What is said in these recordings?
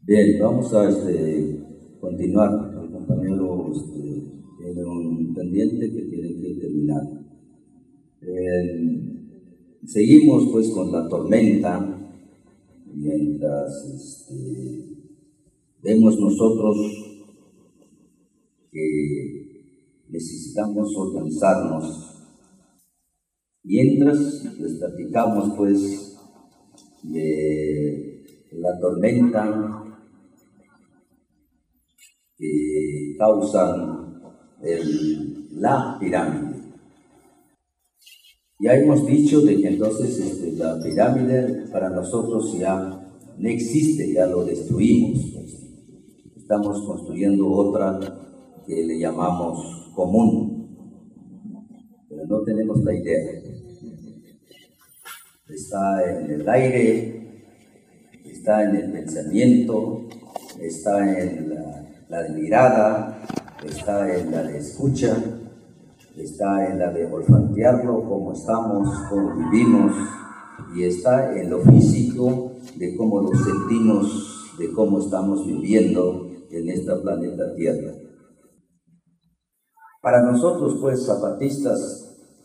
Bien, vamos a continuar. El compañero tiene un pendiente que tiene que terminar. Seguimos pues con la tormenta, mientras vemos nosotros que necesitamos organizarnos. Mientras les platicamos pues de la tormenta que causan la pirámide. Ya hemos dicho de que entonces la pirámide para nosotros ya no existe, ya lo destruimos. Estamos construyendo otra que le llamamos común, pero no tenemos la idea. Está en el aire, está en el pensamiento, está en la de mirada, está en la de escucha, está en la de olfatearlo, cómo estamos, cómo vivimos, y está en lo físico, de cómo lo sentimos, de cómo estamos viviendo en esta planeta Tierra. Para nosotros, pues, zapatistas,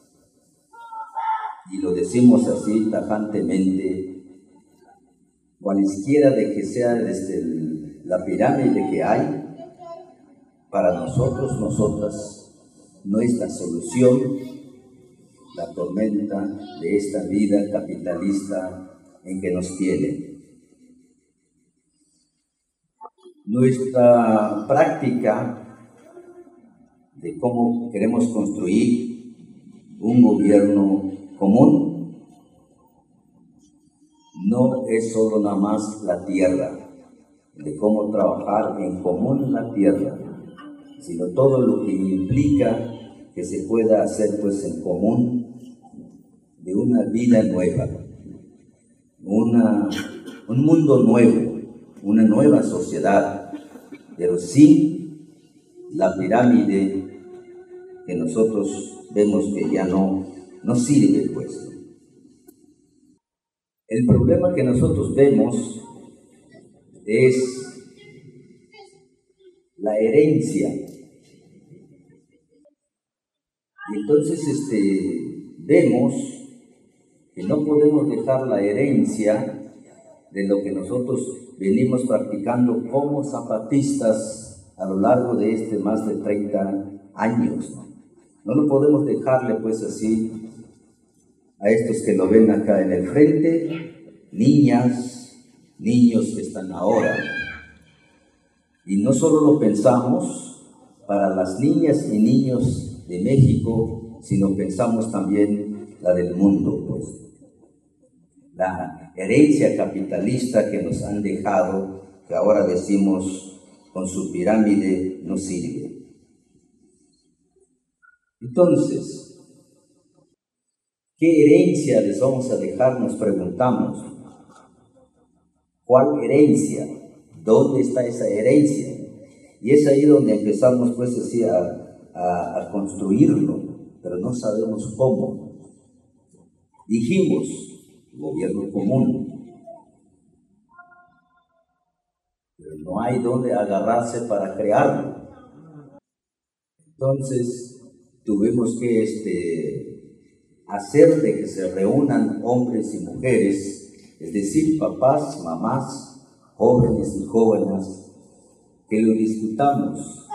y lo decimos así tajantemente, cualesquiera de que sea la pirámide que hay, para nosotros, nosotras, no es la solución, la tormenta de esta vida capitalista en que nos tiene. Nuestra práctica de cómo queremos construir un gobierno común no es solo nada más la tierra, de cómo trabajar en común la tierra, sino todo lo que implica que se pueda hacer pues en común de una vida nueva, un mundo nuevo, una nueva sociedad, pero sin la pirámide que nosotros vemos que ya no sirve pues. El problema que nosotros vemos es la herencia. Y entonces vemos que no podemos dejar la herencia de lo que nosotros venimos practicando como zapatistas a lo largo de más de 30 años. No lo podemos dejarle pues así a estos que lo ven acá en el frente, niñas, niños que están ahora. Y no solo lo pensamos para las niñas y niños de México, sino pensamos también la del mundo, pues. La herencia capitalista que nos han dejado, que ahora decimos con su pirámide no sirve. Entonces, ¿qué herencia les vamos a dejar? Nos preguntamos. ¿Cuál herencia? ¿Dónde está esa herencia? Y es ahí donde empezamos pues así a construirlo, pero no sabemos cómo. Dijimos, gobierno común, pero no hay dónde agarrarse para crearlo. Entonces, tuvimos que hacer de que se reúnan hombres y mujeres, es decir, papás, mamás, jóvenes y jóvenes, que lo discutamos.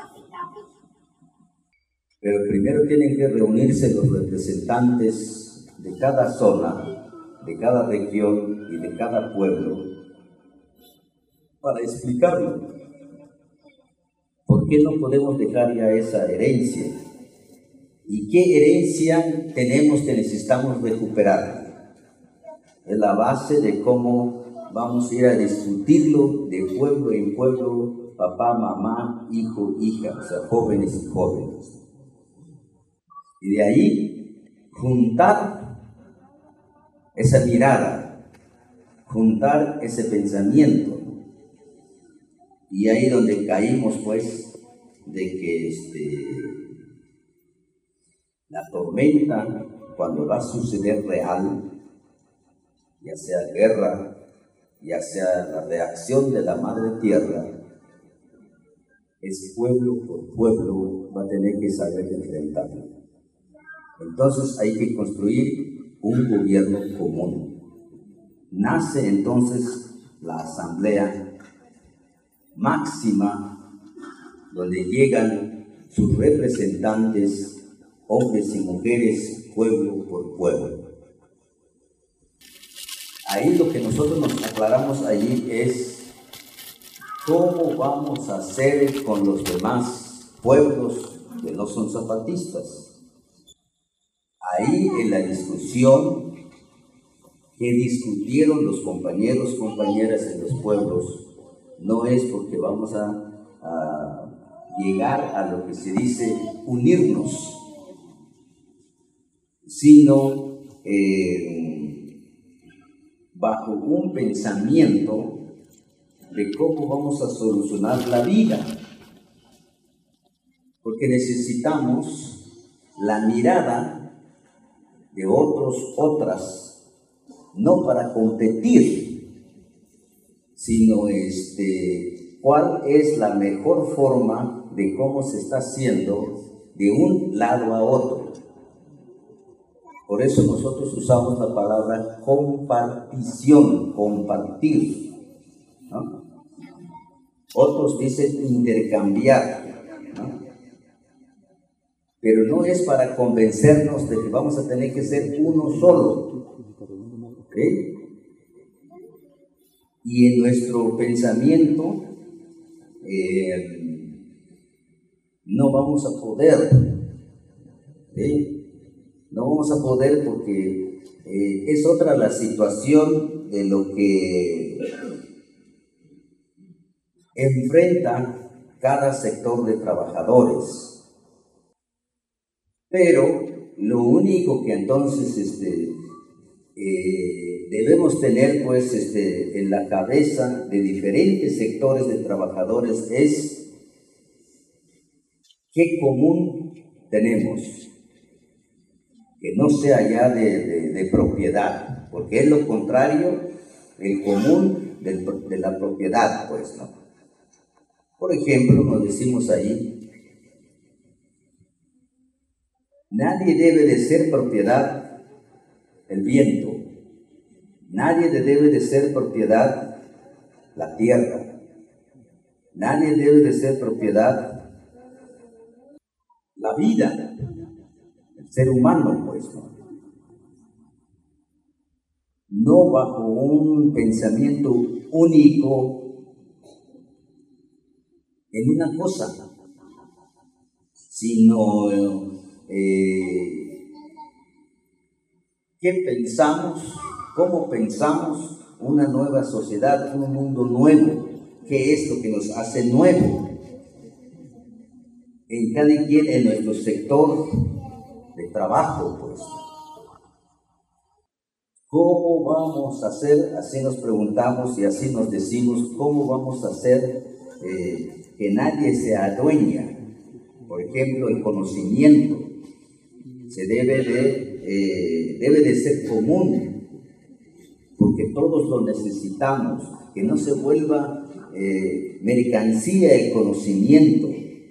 Pero primero tienen que reunirse los representantes de cada zona, de cada región y de cada pueblo para explicarlo. ¿Por qué no podemos dejar ya esa herencia? ¿Y qué herencia tenemos que necesitamos recuperar? Es la base de cómo vamos a ir a discutirlo de pueblo en pueblo, papá, mamá, hijo, hija, o sea, jóvenes y jóvenes. Y de ahí juntar esa mirada, juntar ese pensamiento. Y ahí donde caímos pues de que la tormenta, cuando va a suceder real, ya sea guerra, ya sea la reacción de la madre tierra, es pueblo por pueblo, va a tener que saber enfrentarlo. Entonces hay que construir un gobierno común. Nace entonces la asamblea máxima, donde llegan sus representantes, hombres y mujeres, pueblo por pueblo. Ahí lo que nosotros nos aclaramos allí es cómo vamos a hacer con los demás pueblos que no son zapatistas. Ahí en la discusión que discutieron los compañeros, compañeras en los pueblos, no es porque vamos a llegar a lo que se dice unirnos, sino bajo un pensamiento de cómo vamos a solucionar la vida, porque necesitamos la mirada de otras, no para competir, sino cuál es la mejor forma de cómo se está haciendo de un lado a otro. Por eso nosotros usamos la palabra compartición, compartir, ¿no? Otros dicen intercambiar, ¿no? Pero no es para convencernos de que vamos a tener que ser uno solo, ¿sí? Y en nuestro pensamiento no vamos a poder, ¿sí? No vamos a poder porque es otra la situación de lo que enfrenta cada sector de trabajadores. Pero lo único que entonces debemos tener pues en la cabeza de diferentes sectores de trabajadores es qué común tenemos, que no sea ya de propiedad, porque es lo contrario, el común de la propiedad, pues, ¿no? Por ejemplo, nos decimos ahí, nadie debe de ser propiedad el viento, nadie debe de ser propiedad la tierra, nadie debe de ser propiedad la vida, el ser humano, pues, ¿no? No bajo un pensamiento único en una cosa, sino qué pensamos, cómo pensamos una nueva sociedad, un mundo nuevo, qué es lo que nos hace nuevo en cada quien en nuestro sector de trabajo, pues. ¿Cómo vamos a hacer? Así nos preguntamos y así nos decimos, ¿cómo vamos a hacer que nadie se adueña? Por ejemplo, el conocimiento debe de ser común, porque todos lo necesitamos, que no se vuelva mercancía el conocimiento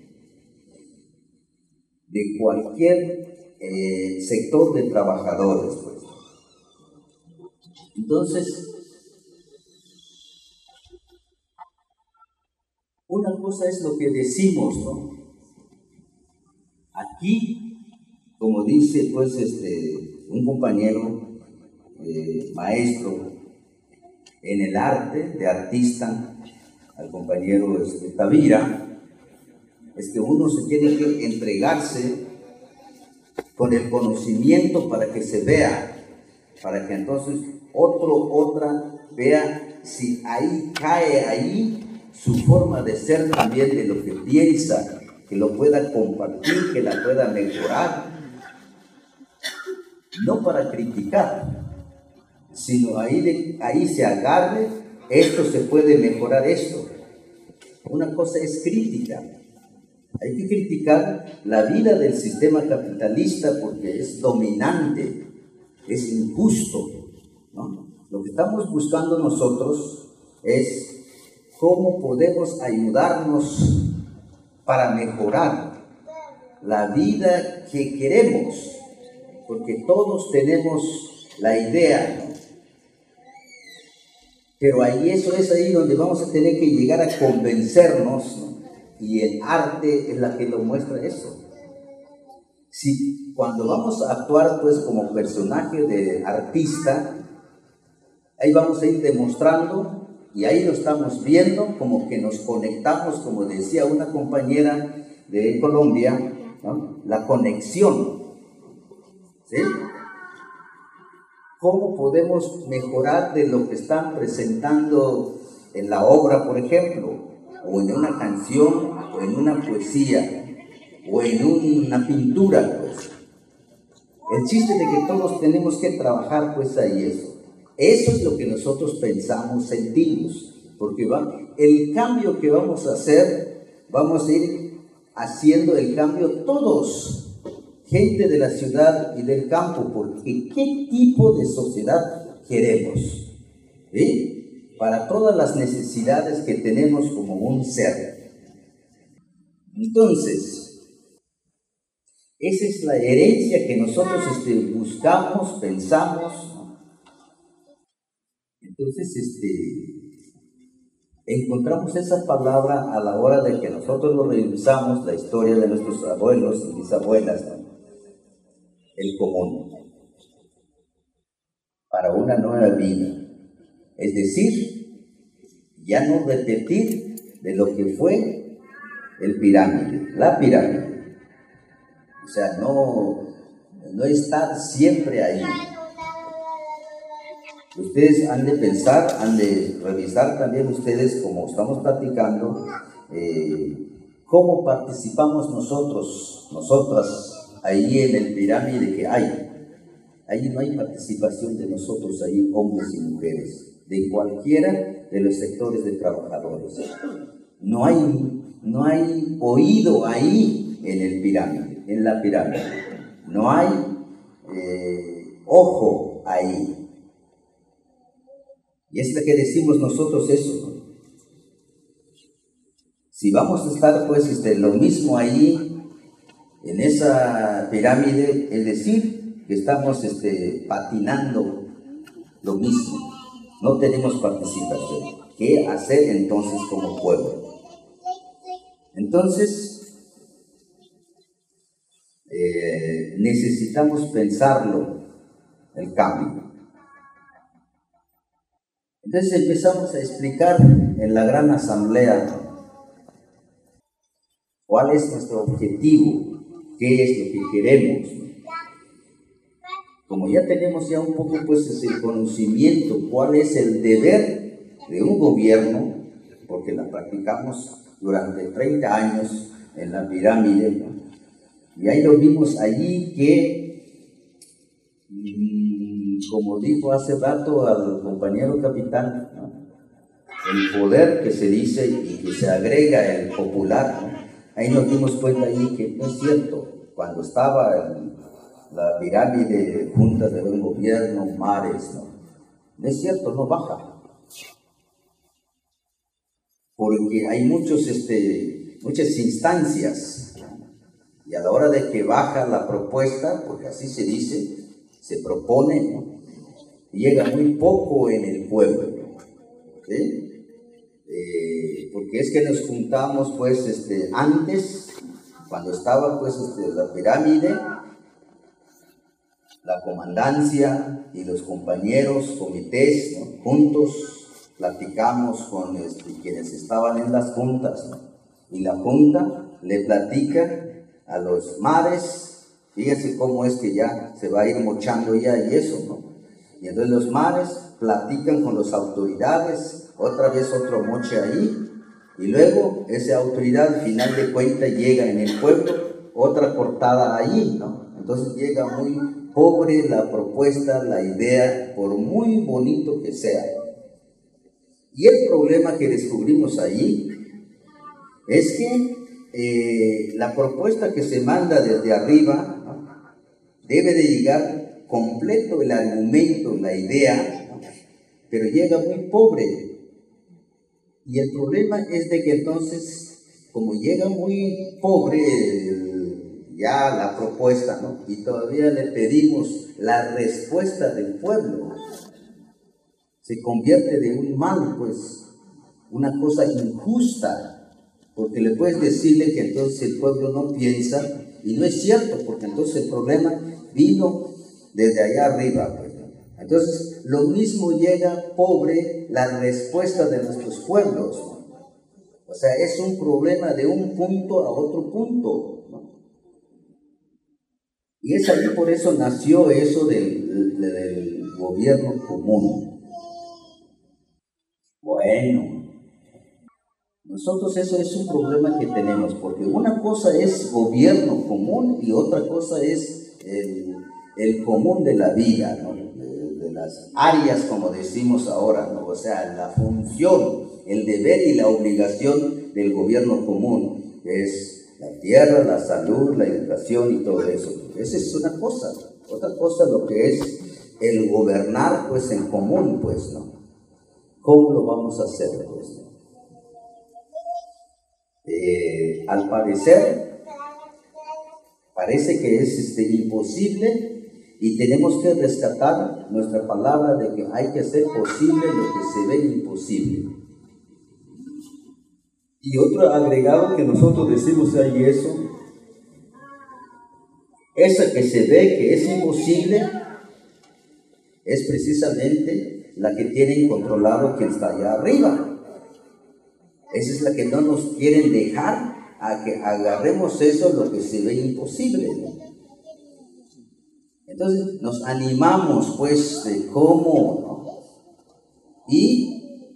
de cualquier sector de trabajadores, pues. Entonces, una cosa es lo que decimos, ¿no? Aquí, como dice pues un compañero maestro en el arte, de artista, al compañero Tavira, es que uno se tiene que entregarse con el conocimiento para que se vea, para que entonces otra vea si ahí cae ahí su forma de ser también, de lo que piensa, que lo pueda compartir, que la pueda mejorar, no para criticar, sino ahí se agarre, esto se puede mejorar esto. Una cosa es crítica, hay que criticar la vida del sistema capitalista porque es dominante, es injusto, ¿no? Lo que estamos buscando nosotros es cómo podemos ayudarnos para mejorar la vida que queremos, porque todos tenemos la idea, ¿no? Pero eso es ahí donde vamos a tener que llegar a convencernos, ¿no? Y el arte es la que lo muestra eso. Si cuando vamos a actuar pues como personaje de artista, ahí vamos a ir demostrando y ahí lo estamos viendo, como que nos conectamos, como decía una compañera de Colombia, ¿no? La conexión, ¿sí? ¿Cómo podemos mejorar de lo que están presentando en la obra, por ejemplo, o en una canción, o en una poesía, o en una pintura, pues? El chiste de que todos tenemos que trabajar, pues, ahí eso. Eso es lo que nosotros pensamos, sentimos, porque el cambio que vamos a hacer, vamos a ir haciendo el cambio todos, gente de la ciudad y del campo, porque ¿qué tipo de sociedad queremos? ¿Sí? Para todas las necesidades que tenemos como un ser. Entonces, esa es la herencia que nosotros buscamos, pensamos. Entonces, encontramos esa palabra a la hora de que nosotros lo revisamos, la historia de nuestros abuelos y bisabuelas, ¿no? El común, para una nueva vida. Es decir, ya no repetir de lo que fue la pirámide. O sea, no estar siempre ahí. Ustedes han de pensar, han de revisar también ustedes, como estamos platicando, cómo participamos nosotras, ahí en el pirámide que hay. Ahí no hay participación de nosotros, ahí hombres y mujeres, de cualquiera de los sectores de trabajadores. No hay oído ahí en la pirámide. No hay ojo ahí. Y es lo que decimos nosotros eso, ¿no? Si vamos a estar pues lo mismo ahí, en esa pirámide, es decir, que estamos patinando lo mismo, no tenemos participación. ¿Qué hacer entonces como pueblo? Entonces, necesitamos pensarlo, el cambio. Entonces empezamos a explicar en la gran asamblea cuál es nuestro objetivo, qué es lo que queremos. Como ya tenemos ya un poco pues ese conocimiento, cuál es el deber de un gobierno, porque la practicamos durante 30 años en la pirámide, ¿no? Y ahí lo vimos allí que, como dijo hace rato al compañero capitán, ¿no? El poder que se dice y que se agrega el popular, ¿no? Ahí nos dimos cuenta allí que no es cierto. Cuando estaba la pirámide junta de un gobierno, mares, no es cierto, no baja. Porque hay muchas instancias, y a la hora de que baja la propuesta, porque así se dice, se propone, ¿no? Llega muy poco en el pueblo, ¿sí? Porque es que nos juntamos pues antes, cuando estaba pues la pirámide, la comandancia y los compañeros, comités, ¿no? Juntos platicamos con quienes estaban en las juntas, ¿no? Y la junta le platica a los mares, fíjense cómo es que ya se va a ir mochando ya y eso, ¿no? Y entonces los mares platican con las autoridades, otra vez otro moche ahí, y luego esa autoridad al final de cuentas llega en el pueblo, otra cortada ahí, ¿no? Entonces llega muy pobre la propuesta, la idea, por muy bonito que sea. Y el problema que descubrimos ahí es que la propuesta que se manda desde arriba, ¿no? Debe de llegar completo el argumento, la idea, ¿no? pero llega muy pobre. Y el problema es de que entonces, como llega muy pobre ya la propuesta, ¿no? Y todavía le pedimos la respuesta del pueblo, se convierte de un mal, pues, una cosa injusta, porque le puedes decirle que entonces el pueblo no piensa, y no es cierto, porque entonces el problema vino desde allá arriba, pues. Entonces, lo mismo llega pobre la respuesta de nuestros pueblos, ¿no? O sea, es un problema de un punto a otro punto, ¿no? Y es ahí por eso nació eso del gobierno común. Bueno, nosotros eso es un problema que tenemos, porque una cosa es gobierno común y otra cosa es el común de la vida, ¿no? De las áreas, como decimos ahora, ¿no? O sea, la función, el deber y la obligación del gobierno común, que es la tierra, la salud, la educación y todo eso. Esa es una cosa. Otra cosa lo que es el gobernar, pues, en común, pues, ¿no? ¿Cómo lo vamos a hacer, pues, no? Al parecer, parece que es imposible, y tenemos que rescatar nuestra palabra de que hay que hacer posible lo que se ve imposible. Y otro agregado que nosotros decimos ahí esa que se ve que es imposible, es precisamente la que tienen controlado quien está allá arriba. Esa es la que no nos quieren dejar a que agarremos eso, lo que se ve imposible, ¿no? Entonces nos animamos, pues, de cómo, ¿no? Y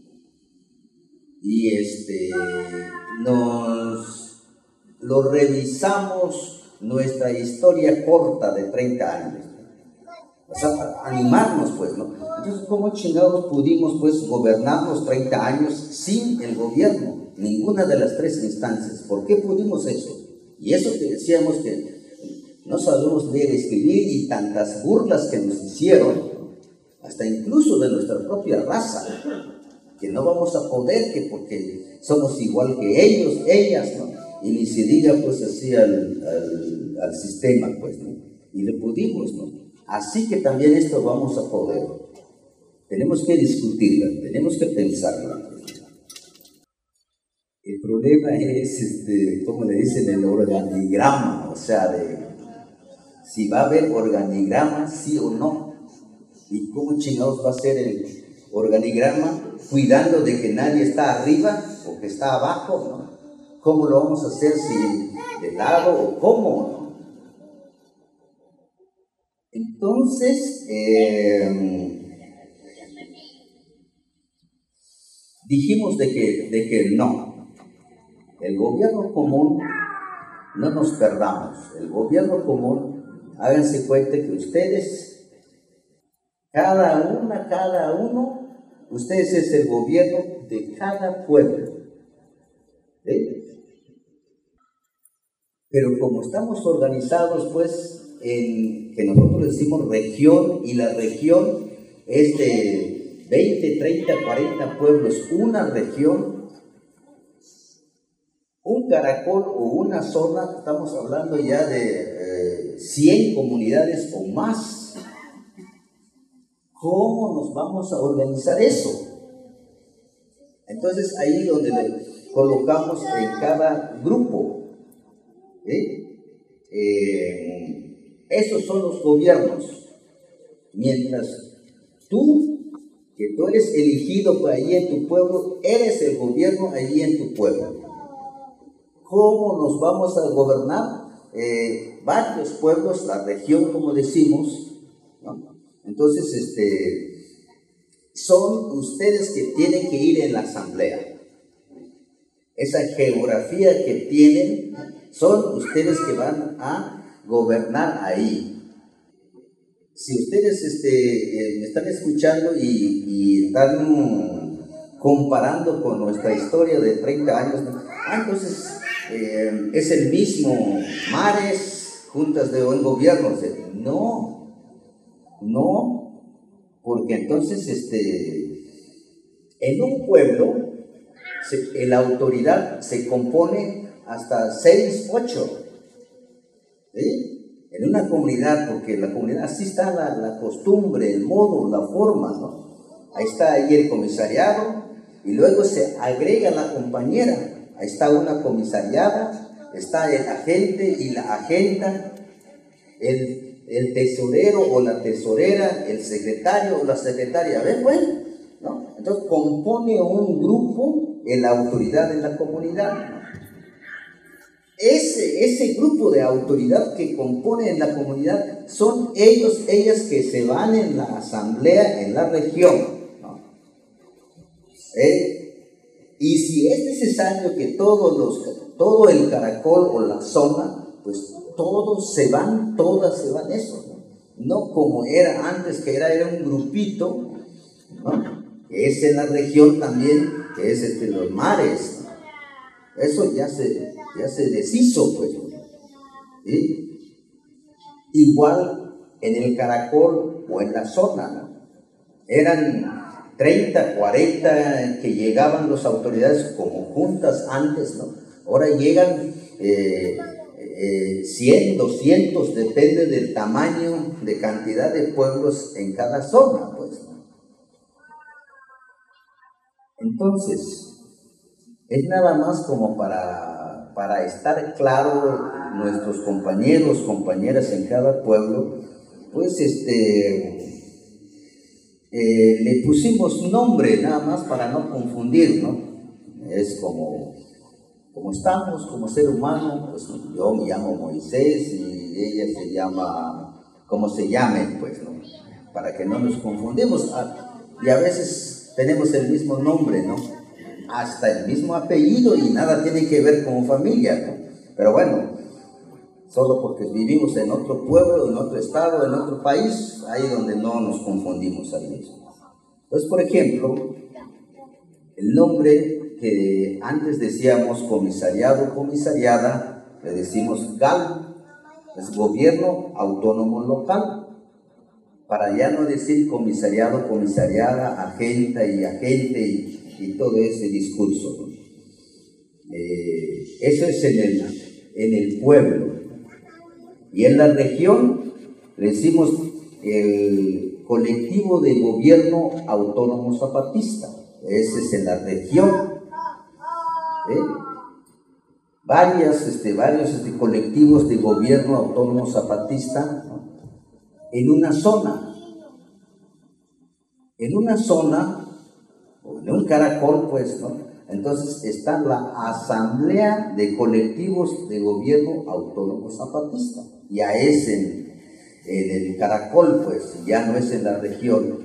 nos lo revisamos nuestra historia corta de 30 años. O sea, para animarnos, pues, ¿no? Entonces, ¿cómo chingados pudimos, pues, gobernarnos 30 años sin el gobierno? Ninguna de las tres instancias. ¿Por qué pudimos eso? Y eso que decíamos que no sabemos leer y escribir, y tantas burlas que nos hicieron, hasta incluso de nuestra propia raza, que no vamos a poder, que porque somos igual que ellos, ellas, ¿no? Y ni se diga, pues, así al sistema, pues, ¿no? Y le pudimos, ¿no? Así que también esto vamos a poder. Tenemos que discutirla, tenemos que pensarla. El problema es, ¿cómo le dicen? El organigrama, o sea, de si va a haber organigrama, sí o no. ¿Y cómo chingados va a ser el organigrama cuidando de que nadie está arriba o que está abajo, ¿no? ¿Cómo lo vamos a hacer, si de lado o cómo, ¿no? Entonces, dijimos de que no, el gobierno común, no nos perdamos, el gobierno común, háganse cuenta que ustedes, cada uno, ustedes es el gobierno de cada pueblo, ¿sí? Pero como estamos organizados, pues, en que nosotros decimos región, y la región es de 20, 30, 40 pueblos, una región, un caracol o una zona, estamos hablando ya de 100 comunidades o más. ¿Cómo nos vamos a organizar eso? Entonces ahí donde le colocamos en cada grupo, esos son los gobiernos. Mientras que tú eres elegido por allí en tu pueblo, eres el gobierno allí en tu pueblo. ¿Cómo nos vamos a gobernar? Varios pueblos, la región, como decimos, ¿no? Entonces, son ustedes que tienen que ir en la asamblea. Esa geografía que tienen, son ustedes que van a gobernar ahí. Si ustedes me están escuchando y están comparando con nuestra historia de 30 años, entonces es el mismo mares, juntas de buen gobierno. No, porque entonces En un pueblo, la autoridad se compone hasta 6, 8. ¿Sí? En una comunidad, porque la comunidad, así está la costumbre, el modo, la forma, ¿no? Ahí está ahí el comisariado, y luego se agrega la compañera. Ahí está una comisariada, está el agente y la agenta, el tesorero o la tesorera, el secretario o la secretaria. ¿Ven, pues? ¿No? Entonces compone un grupo en la autoridad de la comunidad. Ese grupo de autoridad que compone en la comunidad son ellas que se van en la asamblea en la región, ¿no? Y si es necesario que todo el caracol o la zona, pues todas se van eso, ¿no? No como era antes, que era un grupito, ¿no? Que es en la región también, que es los mares, ¿no? Eso ya se deshizo, pues, ¿sí? Igual en el caracol o en la zona, ¿no? Eran 30, 40 que llegaban las autoridades como juntas antes, ¿no? Ahora llegan 100, 200, depende del tamaño, de cantidad de pueblos en cada zona, pues, ¿no? Entonces, es nada más como para estar claro, nuestros compañeros, compañeras en cada pueblo, pues le pusimos nombre nada más para no confundir, ¿no? Es como estamos como ser humano, pues yo me llamo Moisés y ella se llama, como se llamen, pues, ¿no? Para que no nos confundimos. Y a veces tenemos el mismo nombre, ¿no? Hasta el mismo apellido y nada tiene que ver con familia, ¿no? Pero bueno, solo porque vivimos en otro pueblo, en otro estado, en otro país, ahí donde no nos confundimos ahí mismo. Entonces, por ejemplo, el nombre que antes decíamos comisariado, comisariada, le decimos GAL, es Gobierno Autónomo Local, para ya no decir comisariado, comisariada, agente y todo ese discurso, ¿no? Eso es en el pueblo. Y en la región le decimos el colectivo de gobierno autónomo zapatista. Ese es en la región. Varios colectivos de gobierno autónomo zapatista, ¿no? En una zona, o en un caracol, pues, ¿no? Entonces está la Asamblea de Colectivos de Gobierno Autónomo Zapatista. Ya es en el caracol, pues, ya no es en la región.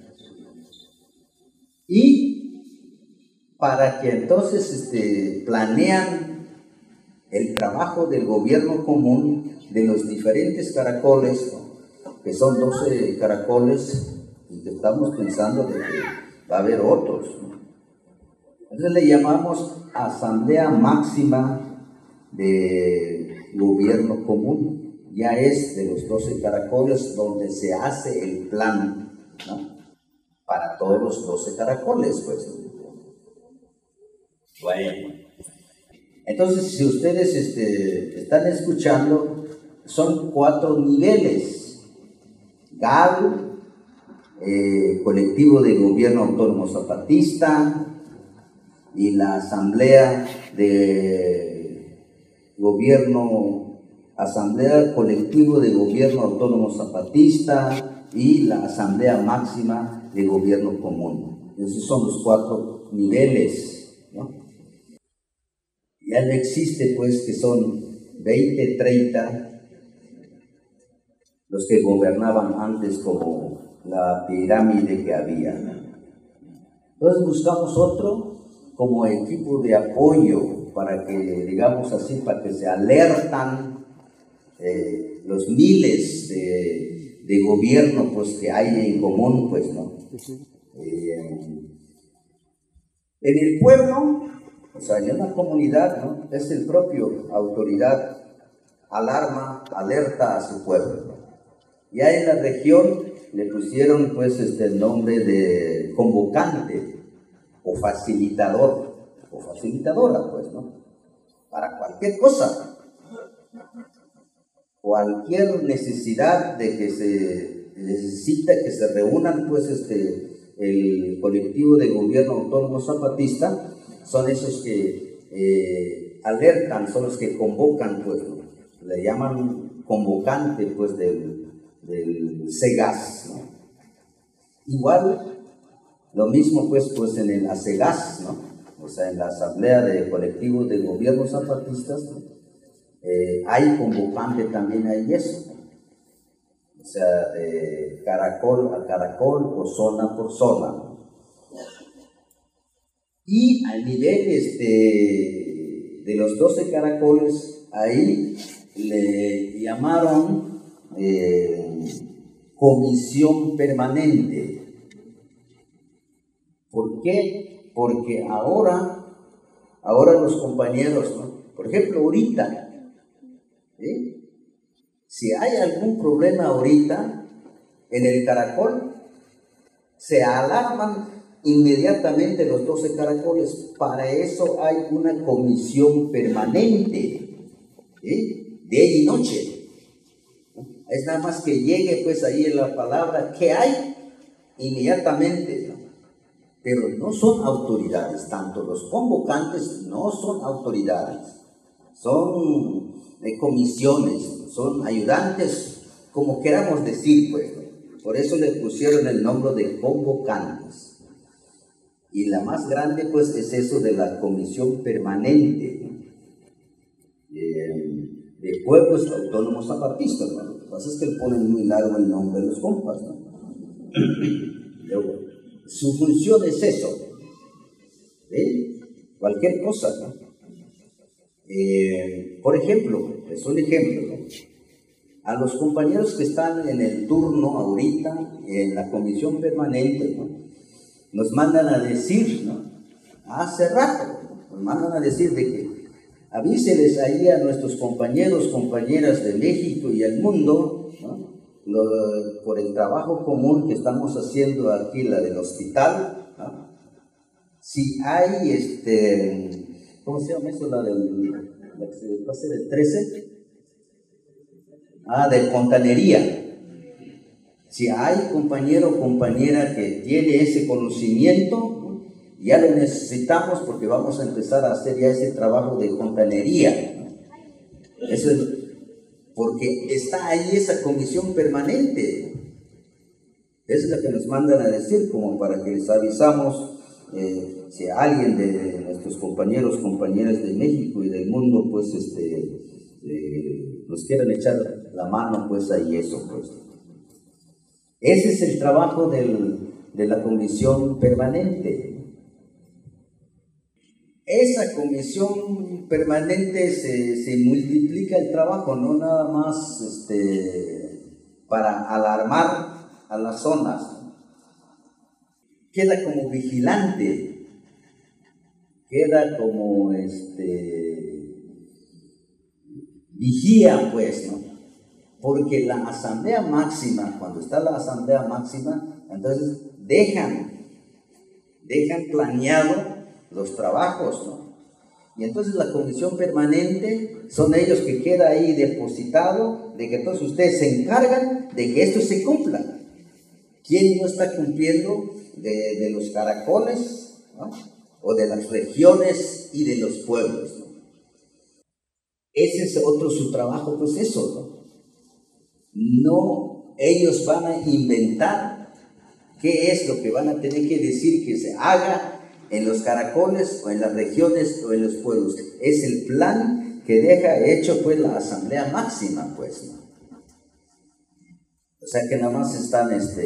Y para que entonces planean el trabajo del gobierno común de los diferentes caracoles, ¿no? Que son 12 caracoles, y que estamos pensando de que va a haber otros, ¿no? Entonces le llamamos Asamblea Máxima de Gobierno Común. Ya es de los 12 caracoles donde se hace el plan, ¿no? Para todos los 12 caracoles, pues. Bueno. Entonces, si ustedes están escuchando, son 4 niveles. GAL, Colectivo de Gobierno Autónomo Zapatista, y la Asamblea Colectivo de Gobierno Autónomo Zapatista y la Asamblea Máxima de Gobierno Común. Esos son los 4 niveles, ¿no? Ya no existe, pues, que son 20, 30 los que gobernaban antes, como la pirámide que había, ¿no? Entonces buscamos otro como equipo de apoyo para que, digamos así, para que se alertan los miles de gobierno, pues, que hay en común, pues, ¿no? En el pueblo, o sea, en una comunidad, ¿no? Es el propio autoridad, alerta a su pueblo, ¿no? Ya en la región le pusieron, pues, el nombre de convocante, o facilitador, o facilitadora, pues, ¿no? Para cualquier cosa, cualquier necesidad de que se necesita que se reúnan, pues, el colectivo de gobierno autónomo zapatista, son esos que alertan, son los que convocan, pues, ¿no? Le llaman convocante, pues, del SEGAS, ¿no? Igual, lo mismo, pues en el ASEGAS, ¿no? O sea, en la Asamblea de Colectivos de Gobiernos Zapatistas, ¿no? Hay convocante también, hay eso, ¿no? O sea, de caracol a caracol o zona por zona, ¿no? Y al nivel de los 12 caracoles, ahí le llamaron comisión permanente. ¿Por qué? Porque ahora los compañeros, ¿no? Por ejemplo, ahorita, ¿sí? Si hay algún problema ahorita en el caracol, se alarman inmediatamente los 12 caracoles. Para eso hay una comisión permanente, ¿sí? Día y noche. Es nada más que llegue, pues, ahí en la palabra que hay inmediatamente, ¿no? Pero no son autoridades, tanto los convocantes no son autoridades, son comisiones, son ayudantes, como queramos decir, pues, ¿no? Por eso le pusieron el nombre de convocantes. Y la más grande, pues, es eso de la comisión permanente, ¿no? De pueblos autónomos zapatistas, ¿no? Lo que pasa es que le ponen muy largo el nombre de los compas, ¿no? Pero su función es eso, ¿sí? Cualquier cosa, ¿no? Por ejemplo, es un ejemplo, ¿no? A los compañeros que están en el turno ahorita, en la comisión permanente, ¿no? Nos mandan a decir, ¿no? Hace rato, ¿no? Nos mandan a decir de que avíseles ahí a nuestros compañeros, compañeras de México y el mundo, ¿no? Por el trabajo común que estamos haciendo aquí, la del hospital, ¿no? Si hay, ¿cómo se llama eso? La que se pase del 13, de fontanería. Si hay compañero o compañera que tiene ese conocimiento, ¿no? Ya lo necesitamos porque vamos a empezar a hacer ya ese trabajo de fontanería, ¿no? Eso es porque está ahí esa comisión permanente. Esa es la que nos mandan a decir, como para que les avisamos, si alguien de nuestros compañeros, compañeras de México y del mundo, pues, nos quieran echar la mano, pues, ahí eso, pues. Ese es el trabajo de la comisión permanente. Esa comisión permanente se multiplica el trabajo, no nada más para alarmar a las zonas. Queda como vigilante, queda como vigía, pues, ¿no? Porque la asamblea máxima, cuando está la asamblea máxima, entonces dejan planeado los trabajos, ¿no? Y entonces la comisión permanente son ellos que queda ahí depositado de que todos ustedes se encargan de que esto se cumpla. ¿Quién no está cumpliendo de los caracoles, ¿no? O de las regiones y de los pueblos, ¿no? Ese es otro su trabajo, pues eso, ¿no? No, ellos van a inventar qué es lo que van a tener que decir que se haga en los caracoles o en las regiones o en los pueblos. Es el plan que deja hecho, pues, la asamblea máxima, pues, ¿no? O sea que nada más están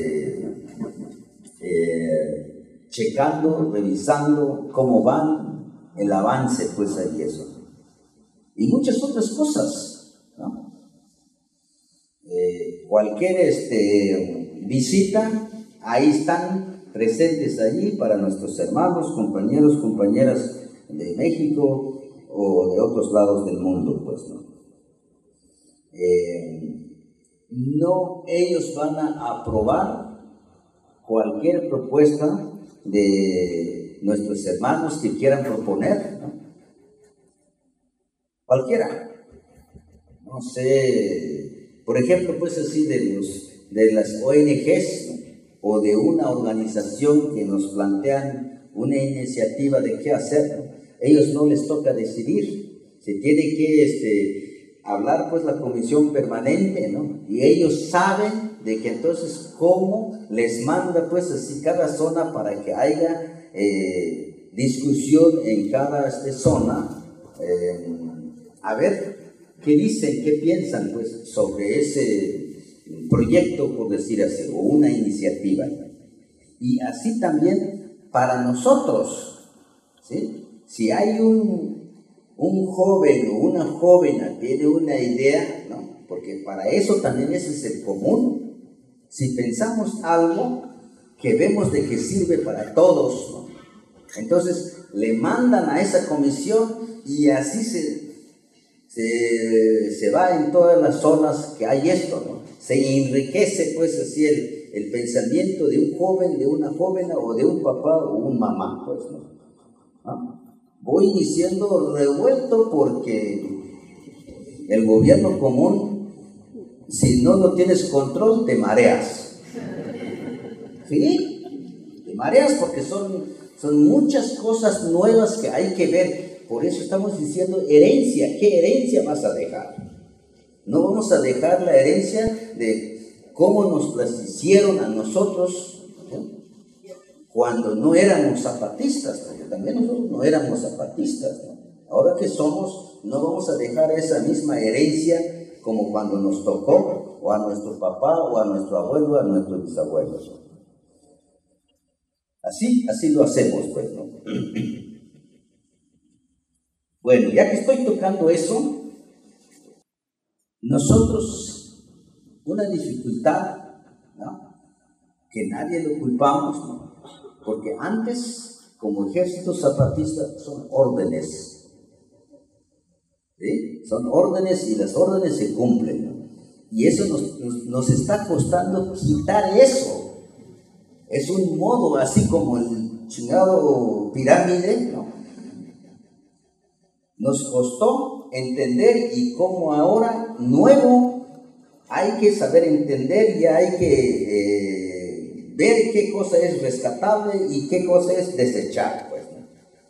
checando, revisando cómo van, el avance, pues, ahí eso. Y muchas otras cosas, ¿no? Cualquier visita, ahí están presentes allí para nuestros hermanos, compañeros, compañeras de México o de otros lados del mundo, pues, ¿no? No, ellos van a aprobar cualquier propuesta de nuestros hermanos que quieran proponer, ¿no? Cualquiera, no sé, por ejemplo, pues así de las ONGs, ¿no? O de una organización que nos plantean una iniciativa de qué hacer, ¿no? Ellos no les toca decidir, se tiene que hablar pues la comisión permanente, ¿no? Y ellos saben de que entonces cómo les manda pues así cada zona para que haya discusión en cada zona, a ver qué dicen, qué piensan pues sobre ese proyecto, por decir así, o una iniciativa. Y así también para nosotros, ¿sí? Si hay un joven o una joven tiene una idea, ¿no? Porque para eso también ese es el común. Si pensamos algo que vemos de que sirve para todos, ¿no? Entonces le mandan a esa comisión y así se va en todas las zonas que hay esto, ¿no? Se enriquece pues así el pensamiento de un joven, de una joven o de un papá o un mamá, pues, ¿no? ¿Ah? Voy diciendo revuelto porque el gobierno común, si no lo tienes control, te mareas. ¿Sí? Te mareas porque son muchas cosas nuevas que hay que ver. Por eso estamos diciendo herencia. ¿Qué herencia vas a dejar? No vamos a dejar la herencia de cómo nos las hicieron a nosotros, ¿no? Cuando no éramos zapatistas, porque también nosotros no éramos zapatistas, ¿no? Ahora que somos, no vamos a dejar esa misma herencia como cuando nos tocó, o a nuestro papá, o a nuestro abuelo, a nuestros bisabuelos. Así lo hacemos, pues, ¿no? Bueno, ya que estoy tocando eso, nosotros, una dificultad, ¿no? Que nadie lo culpamos, ¿no? Porque antes, como ejército zapatista, son órdenes, ¿sí? Son órdenes y las órdenes se cumplen, ¿no? Y eso nos está costando quitar eso. Es un modo, así como el chingado pirámide, ¿no? Nos costó entender y como ahora nuevo hay que saber entender y hay que ver qué cosa es rescatable y qué cosa es desechar, pues, ¿no?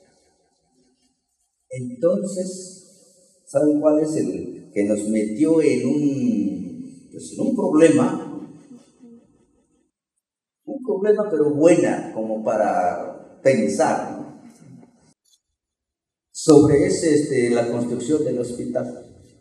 Entonces, ¿saben cuál es el que nos metió en un problema? Un problema pero buena, como para pensar, ¿no? Sobre la construcción del hospital.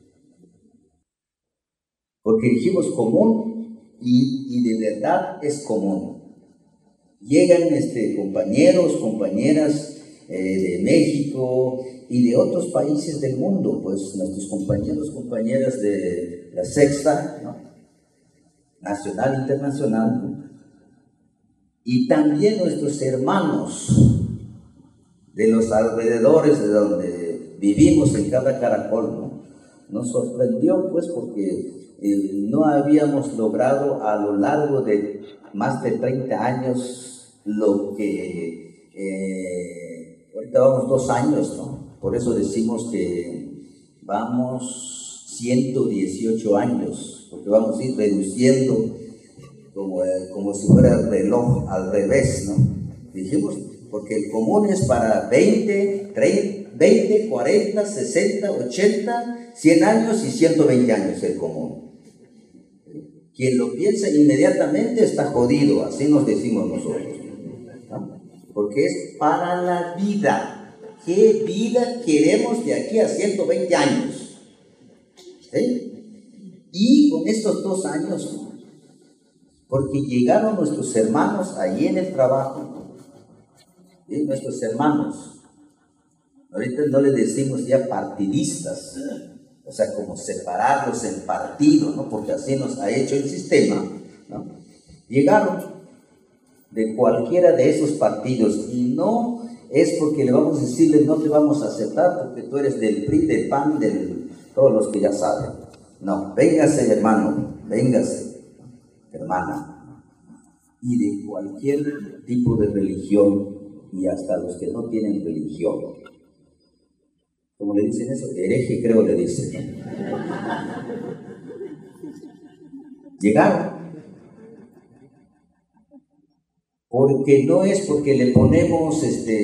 Porque dijimos común y de verdad es común. Llegan compañeros, compañeras de México y de otros países del mundo, pues nuestros compañeros, compañeras de la Sexta, ¿no? Nacional, internacional, ¿no? Y también nuestros hermanos de los alrededores de donde vivimos en cada caracol, ¿no? Nos sorprendió pues porque no habíamos logrado a lo largo de más de 30 años lo que ahorita vamos 2 años, ¿no? Por eso decimos que vamos 118 años, porque vamos a ir reduciendo como si fuera el reloj al revés, ¿no? Dijimos, porque el común es para 20, 40, 60, 80, 100 años y 120 años el común. Quien lo piensa inmediatamente está jodido, así nos decimos nosotros, ¿no? Porque es para la vida. ¿Qué vida queremos de aquí a 120 años? ¿Sí? Y con estos 2 años, ¿no? Porque llegaron nuestros hermanos ahí en el trabajo, ¿no? ¿Sí? Nuestros hermanos, ahorita no le decimos ya partidistas, o sea, como separarlos en partido, ¿no? Porque así nos ha hecho el sistema, ¿no? Llegaron de cualquiera de esos partidos y no es porque le vamos a decirle no te vamos a aceptar porque tú eres del PRI, del PAN, de todos los que ya saben. No, véngase hermano, véngase hermana, y de cualquier tipo de religión y hasta los que no tienen religión. ¿Cómo le dicen eso? Hereje, creo le dicen, ¿no? Llegaron. Porque no es porque le ponemos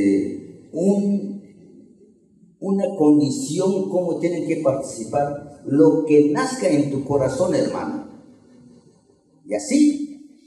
una condición cómo tienen que participar, lo que nazca en tu corazón, hermano. Y así.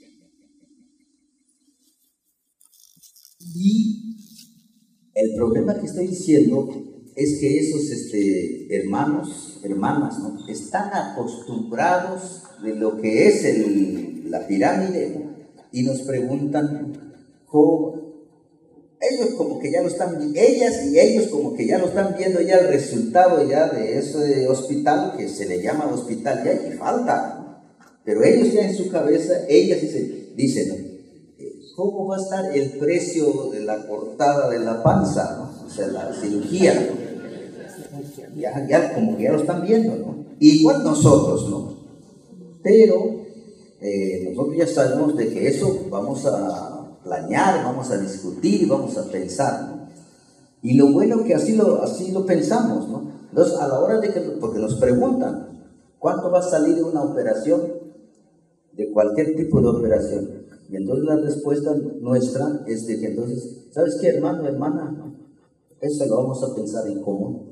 Y el problema que estoy diciendo es que esos hermanos, hermanas, ¿no?, están acostumbrados de lo que es la pirámide, ¿no? Y nos preguntan cómo. Ellos como que ya lo están, ellas y ellos como que ya lo están viendo ya el resultado ya de ese hospital, que se le llama hospital, ya que falta, ¿no? Pero ellos ya en su cabeza, ellas dicen, ¿no?, ¿cómo va a estar el precio de la cortada de la panza, ¿no? O sea, la cirugía, ¿no? Ya como que ya lo están viendo, ¿no? Igual nosotros, ¿no? Pero nosotros ya sabemos de que eso vamos a planear, vamos a discutir, vamos a pensar, ¿no? Y lo bueno que así lo pensamos, ¿no? Entonces, a la hora de que, porque nos preguntan, ¿cuánto va a salir de una operación? De cualquier tipo de operación. Y entonces la respuesta nuestra es de que entonces, ¿sabes qué, hermano, hermana? Eso lo vamos a pensar en común.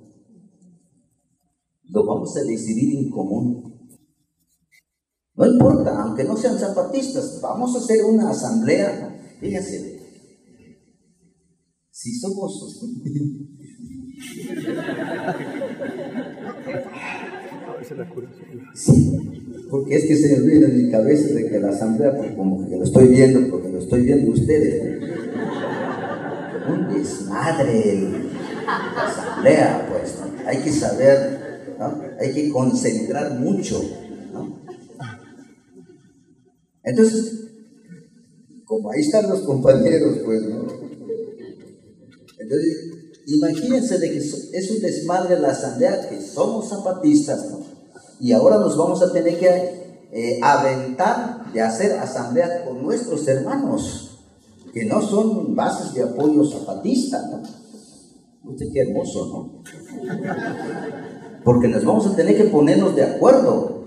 Lo vamos a decidir en común. No importa, aunque no sean zapatistas, vamos a hacer una asamblea. Fíjense, si somos... Sí, porque es que se me olvida en mi cabeza de que la asamblea, pues como que lo estoy viendo, porque lo estoy viendo ustedes, ¿no? Un desmadre la asamblea, pues, ¿no? Hay que saber, ¿no? Hay que concentrar mucho, ¿no? Entonces, como ahí están los compañeros, pues, ¿no? Entonces, imagínense de que es un desmadre la asamblea, que somos zapatistas, ¿no? Y ahora nos vamos a tener que aventar de hacer asamblea con nuestros hermanos, que no son bases de apoyo zapatista, ¿no? Usted qué hermoso, ¿no? Porque nos vamos a tener que ponernos de acuerdo.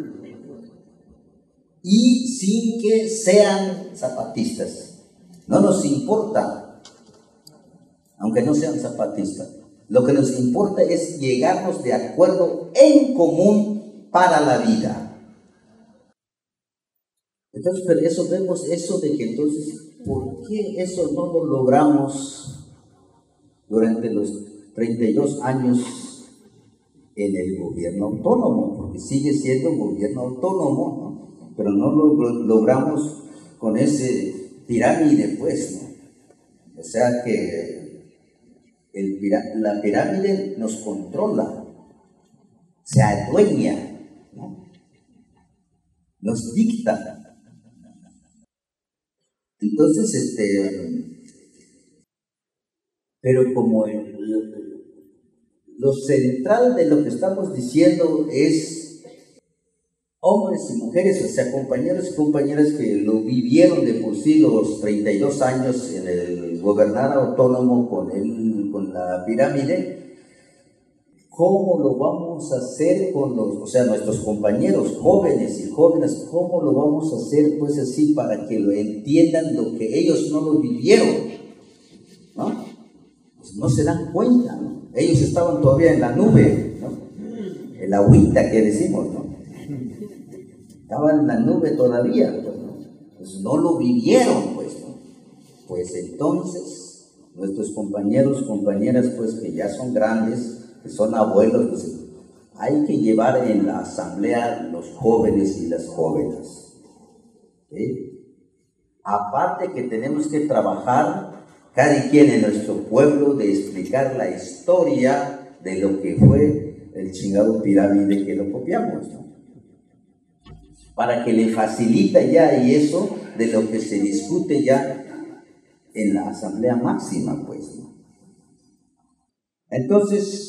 Y sin que sean zapatistas. No nos importa, aunque no sean zapatistas. Lo que nos importa es llegarnos de acuerdo en común para la vida. Entonces, pero eso vemos eso de que entonces, ¿por qué eso no lo logramos durante los 32 años en el gobierno autónomo? Porque sigue siendo un gobierno autónomo, ¿no? Pero no lo logramos con ese pirámide, pues, ¿no? O sea que la pirámide nos controla, se adueña, ¿no? Nos dicta. Entonces, pero como lo central de lo que estamos diciendo es hombres y mujeres, o sea, compañeros y compañeras que lo vivieron de por sí los 32 años en el gobernar autónomo con la pirámide. ¿Cómo lo vamos a hacer con nuestros compañeros jóvenes y jóvenes? ¿Cómo lo vamos a hacer, pues, así para que lo entiendan lo que ellos no lo vivieron, ¿no? Pues no se dan cuenta, ¿no? Ellos estaban todavía en la nube, ¿no? El agüita que decimos, ¿no? Estaban en la nube todavía, pues, ¿no? Pues no lo vivieron, pues, ¿no? Pues entonces, nuestros compañeros, compañeras, pues, que ya son grandes, que son abuelos, pues, hay que llevar en la asamblea los jóvenes y las jóvenes, ¿sí? Aparte que tenemos que trabajar cada quien en nuestro pueblo de explicar la historia de lo que fue el chingado pirámide que lo copiamos, ¿no? Para que le facilita ya y eso de lo que se discute ya en la asamblea máxima, pues, ¿no? Entonces,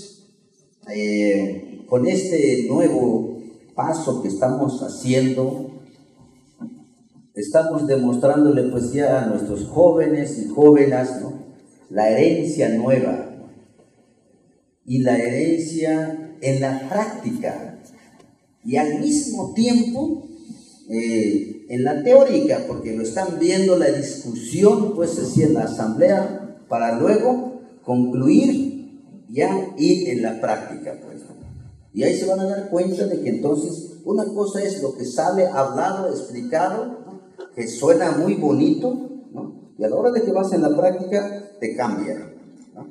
con este nuevo paso que estamos haciendo, estamos demostrándole, pues, ya a nuestros jóvenes y jóvenes, ¿no?, la herencia nueva y la herencia en la práctica, y al mismo tiempo en la teórica, porque lo están viendo la discusión, pues así en la asamblea, para luego concluir ya ir en la práctica, pues. Y ahí se van a dar cuenta de que entonces una cosa es lo que sale hablado, explicado, ¿no?, que suena muy bonito, ¿no?, y a la hora de que vas en la práctica te cambia, ¿no?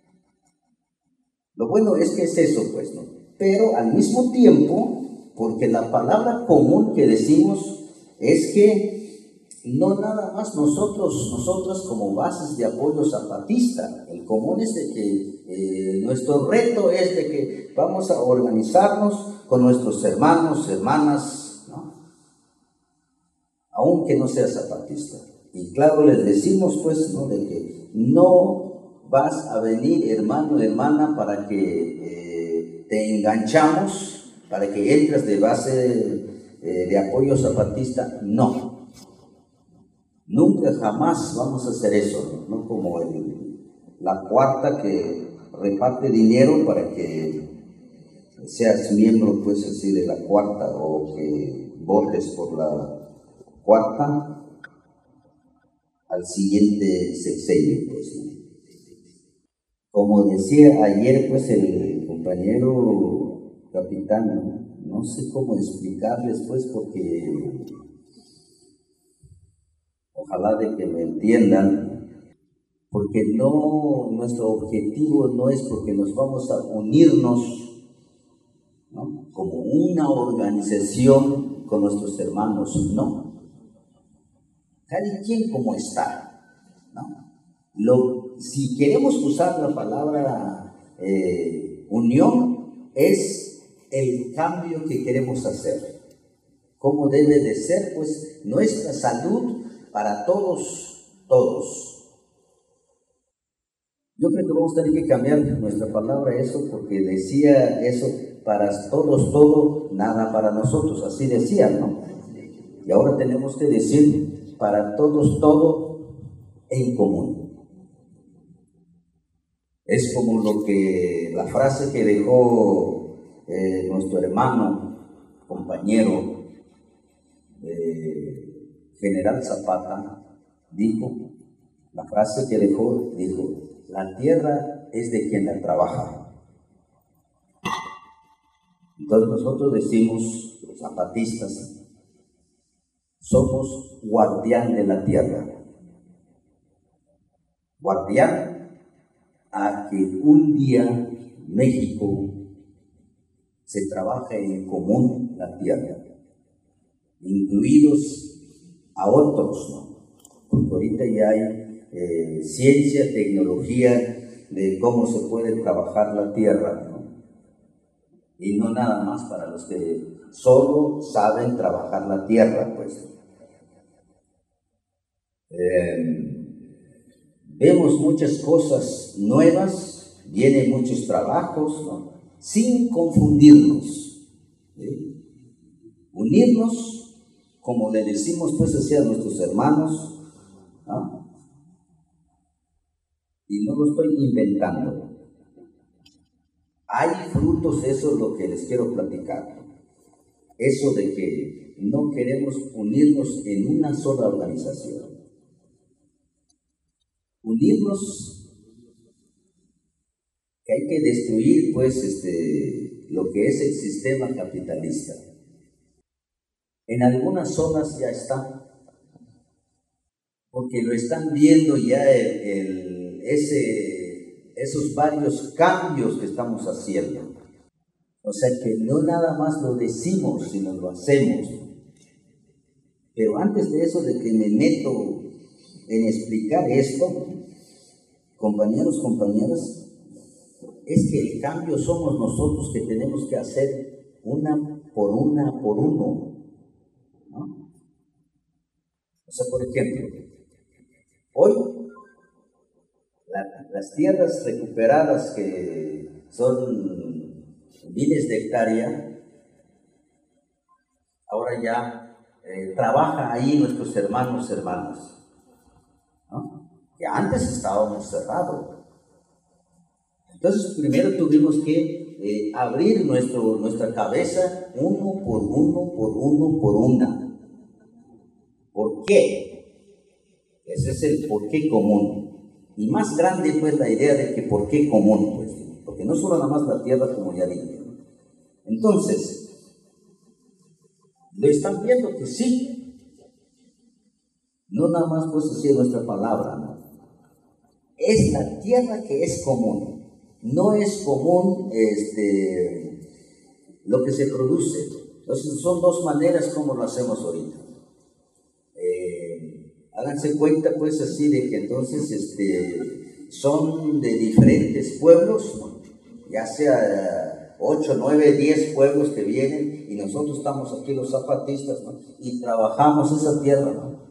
Lo bueno es que es eso, pues, ¿no? Pero al mismo tiempo, porque la palabra común que decimos es que no nada más nosotros como bases de apoyo zapatista, el común es de que nuestro reto es de que vamos a organizarnos con nuestros hermanos, hermanas, ¿no?, aunque no sea zapatista. Y claro, les decimos, pues, ¿no?, de que no vas a venir, hermano, hermana, para que te enganchamos, para que entres de base de apoyo zapatista. No. Nunca jamás vamos a hacer eso, no como la cuarta que reparte dinero para que seas miembro, pues, así de la cuarta, o que votes por la cuarta al siguiente sexenio, pues, ¿no? Como decía ayer, pues, el compañero capitán, no sé cómo explicarles, pues, porque ojalá de que me entiendan, porque nuestro objetivo no es porque nos vamos a unirnos, ¿no?, como una organización con nuestros hermanos, no. Cada quien como está, ¿no? Si queremos usar la palabra unión, es el cambio que queremos hacer. ¿Cómo debe de ser? Pues nuestra salud para todos. Yo creo que vamos a tener que cambiar nuestra palabra eso, porque decía eso, para todos todo, nada para nosotros, así decía, ¿no? Y ahora tenemos que decir para todos todo en común. Es como la frase que dejó nuestro hermano, compañero, General Zapata, dijo, la frase que dejó, dijo: la tierra es de quien la trabaja. Entonces nosotros decimos, los zapatistas, somos guardián de la tierra. Guardián a que un día México se trabaje en común la tierra, incluidos a otros, ¿no? Porque ahorita ya hay ciencia, tecnología de cómo se puede trabajar la tierra, ¿no? Y no nada más para los que solo saben trabajar la tierra, pues. Vemos muchas cosas nuevas, vienen muchos trabajos, ¿no?, sin confundirnos, ¿sí? Unirnos, como le decimos, pues, hacia nuestros hermanos, ¿no? Y no lo estoy inventando. Hay frutos, eso es lo que les quiero platicar. Eso de que no queremos unirnos en una sola organización. Unirnos, que hay que destruir, pues, lo que es el sistema capitalista. En algunas zonas ya está, porque lo están viendo ya esos varios cambios que estamos haciendo. O sea que no nada más lo decimos, sino lo hacemos. Pero antes de eso, de que me meto en explicar esto, compañeros, compañeras, es que el cambio somos nosotros que tenemos que hacer una por uno, ¿no? O sea, por ejemplo, hoy las tierras recuperadas, que son miles de hectáreas, ahora ya trabajan ahí nuestros hermanos, ¿no?, que antes estábamos cerrados. Entonces primero tuvimos que abrir nuestra cabeza uno por una. ¿Por qué? Ese es el por qué común. Y más grande pues la idea de que por qué común, pues, porque no solo nada más la tierra, como ya dije. Entonces, lo están viendo que sí, no nada más pues así nuestra palabra, ¿no? Es la tierra que es común. No es común lo que se produce. Entonces son dos maneras como lo hacemos ahorita. Háganse cuenta pues así de que entonces son de diferentes pueblos, ¿no? Ya sea 8, 9, 10 pueblos que vienen y nosotros estamos aquí los zapatistas, ¿no? Y trabajamos esa tierra, ¿no?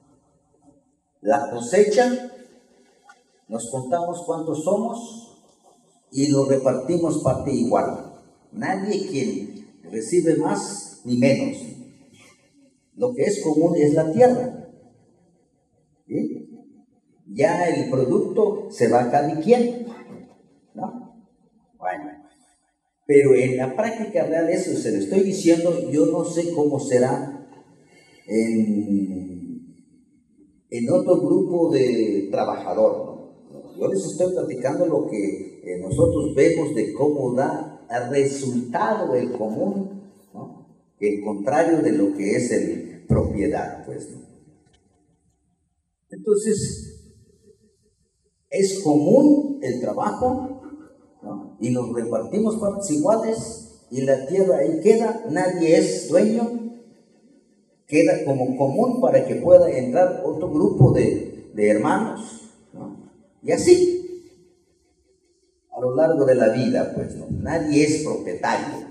La cosecha, nos contamos cuántos somos y lo repartimos parte igual. Nadie quien recibe más ni menos. Lo que es común es la tierra. ¿Sí? Ya el producto se va a cada quien, ¿no? Bueno, pero en la práctica real, eso se lo estoy diciendo, yo no sé cómo será en otro grupo de trabajador, ¿no? Yo les estoy platicando lo que nosotros vemos de cómo da el resultado el común, ¿no? El contrario de lo que es el propiedad, pues, ¿no? Entonces, es común el trabajo, ¿no? Y nos repartimos partes iguales y la tierra ahí queda, nadie es dueño, queda como común para que pueda entrar otro grupo de hermanos, ¿no? Y así, a lo largo de la vida, pues, ¿no? Nadie es propietario.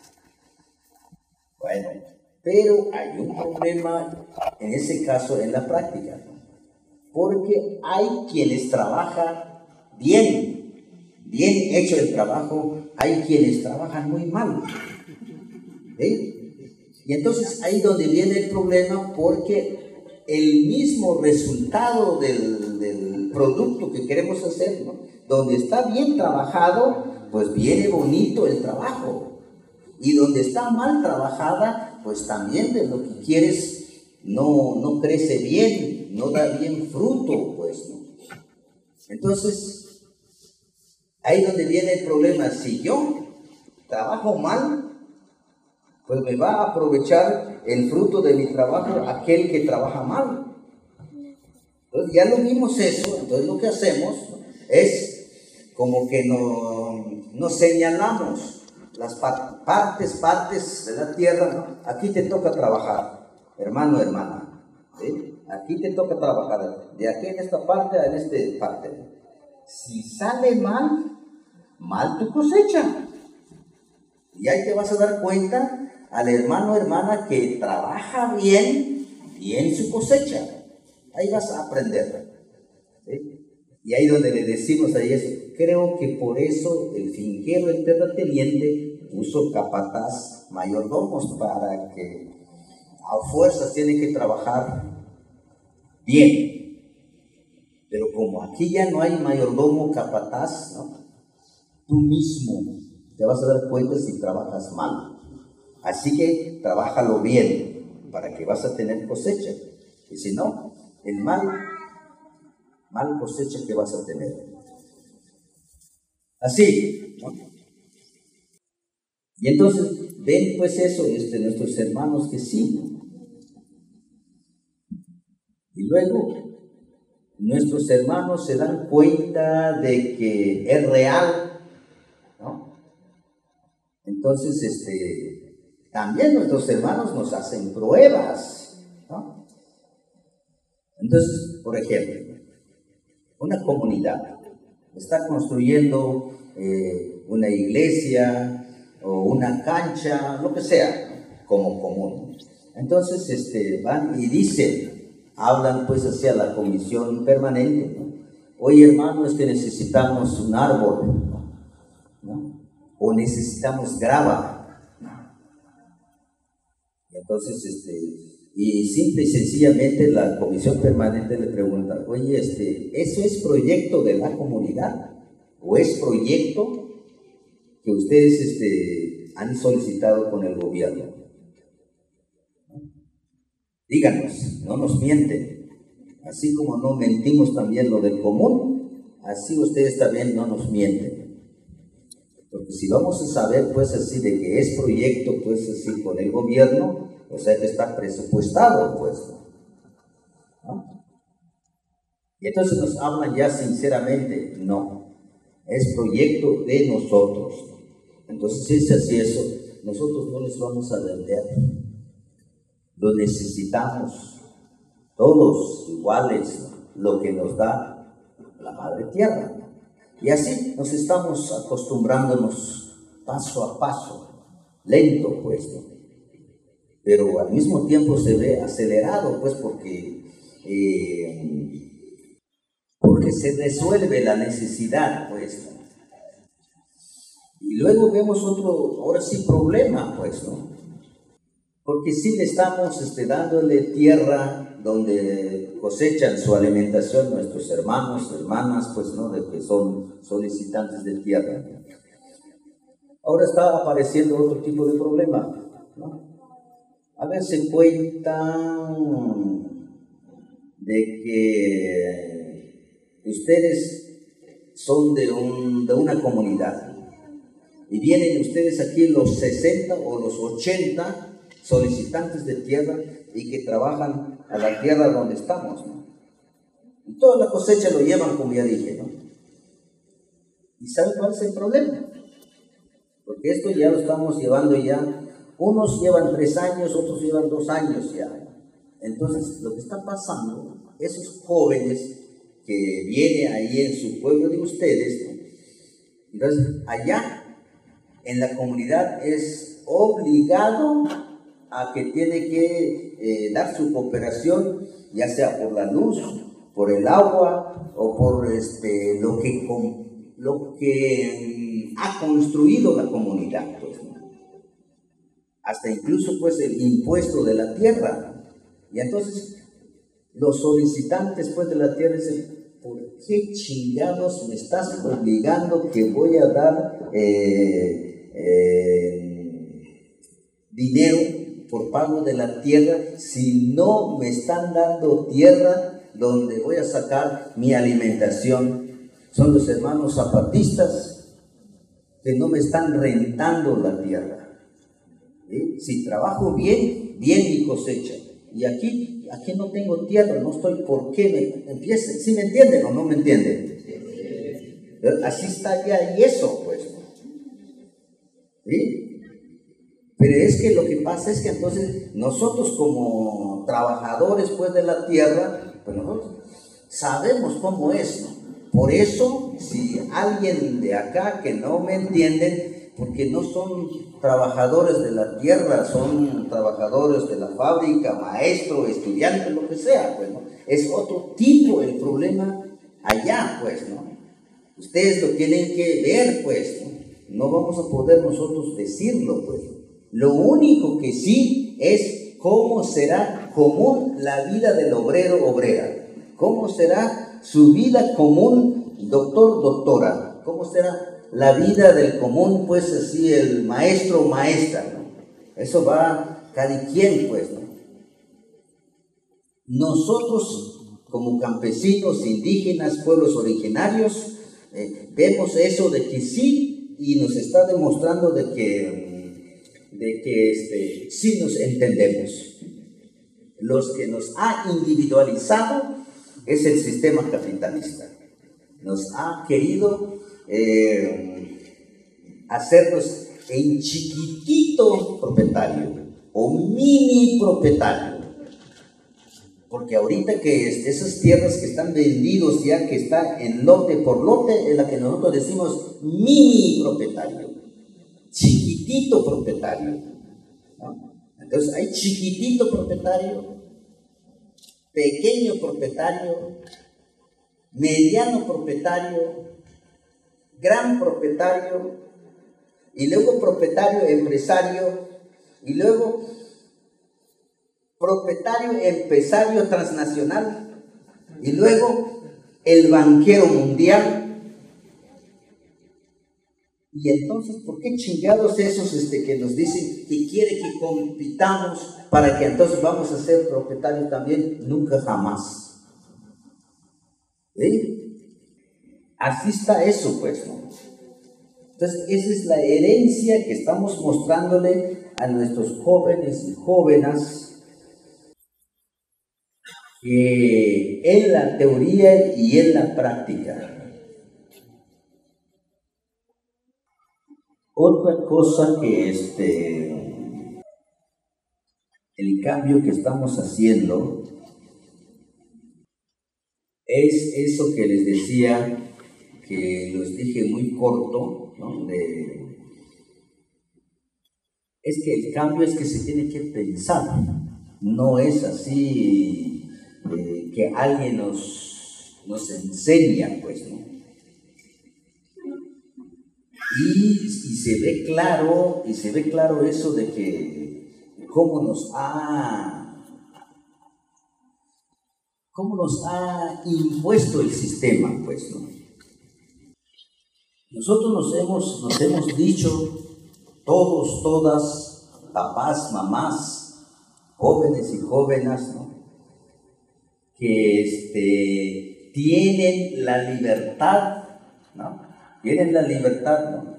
Bueno, pero hay un problema en ese caso en la práctica, ¿no? Porque hay quienes trabajan bien hecho el trabajo, hay quienes trabajan muy mal, ¿sí? Y entonces ahí donde viene el problema, porque el mismo resultado del producto que queremos hacer, ¿no? Donde está bien trabajado, pues viene bonito el trabajo, y donde está mal trabajada, pues también de lo que quieres no crece bien, no da bien fruto, pues, ¿no? Entonces, ahí donde viene el problema. Si yo trabajo mal, pues me va a aprovechar el fruto de mi trabajo aquel que trabaja mal. Entonces ya lo vimos eso. Entonces lo que hacemos, ¿no? Es como que nos señalamos las partes de la tierra, ¿no? Aquí te toca trabajar, hermano, hermana, ¿sí? Aquí te toca trabajar, de aquí en esta parte a en esta parte. Si sale mal tu cosecha. Y ahí te vas a dar cuenta al hermano o hermana que trabaja bien su cosecha. Ahí vas a aprender, ¿sí? Y ahí donde le decimos ahí eso, creo que por eso el finquero, el terrateniente, puso capataz mayordomos, para que a fuerzas tiene que trabajar bien. Pero como aquí ya no hay mayordomo capataz, ¿no? Tú mismo te vas a dar cuenta si trabajas mal. Así que trabájalo bien para que vas a tener cosecha. Y si no, el mal cosecha que vas a tener. Así, ¿no? Y entonces ven pues eso, nuestros hermanos que sí. Y luego nuestros hermanos se dan cuenta de que es real, ¿no? Entonces, también nuestros hermanos nos hacen pruebas, ¿no? Entonces, por ejemplo, una comunidad está construyendo una iglesia o una cancha, lo que sea, ¿no? Como común. Entonces, van y dicen, hablan pues hacia la comisión permanente, ¿no? Oye, hermano, necesitamos un árbol, ¿no? O necesitamos grava, ¿no? Y entonces Y simple y sencillamente la comisión permanente le pregunta, oye, ¿eso es proyecto de la comunidad? ¿O es proyecto que ustedes han solicitado con el gobierno? Díganos, no nos mienten. Así como no mentimos también lo del común, así ustedes también no nos mienten. Porque si vamos a saber, pues así, de que es proyecto, pues así, con el gobierno, o sea que está presupuestado, pues, ¿no? Y entonces nos hablan ya sinceramente, no, es proyecto de nosotros. Entonces, si es así eso, nosotros no les vamos a vender. Lo necesitamos todos iguales, lo que nos da la Madre Tierra. Y así nos estamos acostumbrándonos paso a paso, lento pues, ¿no? Pero al mismo tiempo se ve acelerado, pues, porque se resuelve la necesidad, pues, ¿no? Y luego vemos otro, ahora sí, problema, pues, ¿no? Porque sí le estamos dándole tierra donde cosechan su alimentación nuestros hermanos, hermanas, pues, ¿no? De que son solicitantes de tierra. Ahora está apareciendo otro tipo de problema, ¿no? A darse cuenta de que ustedes son de una comunidad y vienen ustedes aquí los 60 o los 80 solicitantes de tierra y que trabajan a la tierra donde estamos, ¿no? Y toda la cosecha lo llevan, como ya dije, ¿no? ¿Y saben cuál es el problema? Porque esto ya lo estamos llevando ya. Unos llevan 3 años, otros llevan 2 años ya. Entonces, lo que está pasando, esos jóvenes que vienen ahí en su pueblo de ustedes, ¿no? Entonces, allá en la comunidad es obligado a que tiene que dar su cooperación, ya sea por la luz, por el agua o por lo que ha construido la comunidad, pues, ¿no? Hasta incluso pues el impuesto de la tierra. Y entonces los solicitantes pues de la tierra dicen, ¿por qué chingados me estás obligando que voy a dar dinero por pago de la tierra si no me están dando tierra donde voy a sacar mi alimentación? Son los hermanos zapatistas que no me están rentando la tierra. ¿Sí? Si trabajo bien, bien mi cosecha. Y aquí no tengo tierra, no estoy, ¿por qué me empiece? ¿Sí me entienden o no me entienden? Así está ya y eso, pues. ¿Sí? Pero es que lo que pasa es que entonces nosotros como trabajadores pues de la tierra, pues nosotros sabemos cómo es, ¿no? Por eso, si alguien de acá que no me entienden, porque no son trabajadores de la tierra, son trabajadores de la fábrica, maestro, estudiante, lo que sea, pues, ¿no? Es otro tipo el problema allá, pues, ¿no? Ustedes lo tienen que ver, pues, ¿no? No vamos a poder nosotros decirlo, pues. Lo único que sí es cómo será común la vida del obrero, obrera. Cómo será su vida común, doctor, doctora. Cómo será la vida del común, pues así, el maestro, maestra, ¿no? Eso va cada quien, pues, ¿no? Nosotros, como campesinos, indígenas, pueblos originarios, vemos eso de que sí, y nos está demostrando de que sí nos entendemos. Los que nos ha individualizado es el sistema capitalista. Nos ha querido hacernos en chiquitito propietario o mini propietario. Porque ahorita que esas tierras que están vendidos ya, que está en lote por lote, es la que nosotros decimos mini propietario, chiquitito propietario, ¿no? Entonces hay chiquitito propietario, pequeño propietario, mediano propietario, gran propietario, y luego propietario empresario, y luego propietario, empresario transnacional, y luego el banquero mundial. Y entonces, ¿por qué chingados esos que nos dicen que quiere que compitamos para que entonces vamos a ser propietarios también? Nunca jamás. ¿Sí? Así está eso, pues, ¿no? Entonces, esa es la herencia que estamos mostrándole a nuestros jóvenes y jóvenes, en la teoría y en la práctica. Otra cosa que el cambio que estamos haciendo es eso que les decía, que los dije muy corto, ¿no? Es que el cambio es que se tiene que pensar, no es así que alguien nos enseña, pues, ¿no? Y se ve claro eso de que cómo nos ha impuesto el sistema, pues, ¿no? Nosotros nos hemos dicho, todos, todas, papás, mamás, jóvenes y jóvenes, ¿no? Que tienen la libertad, ¿no? Tienen la libertad, ¿no?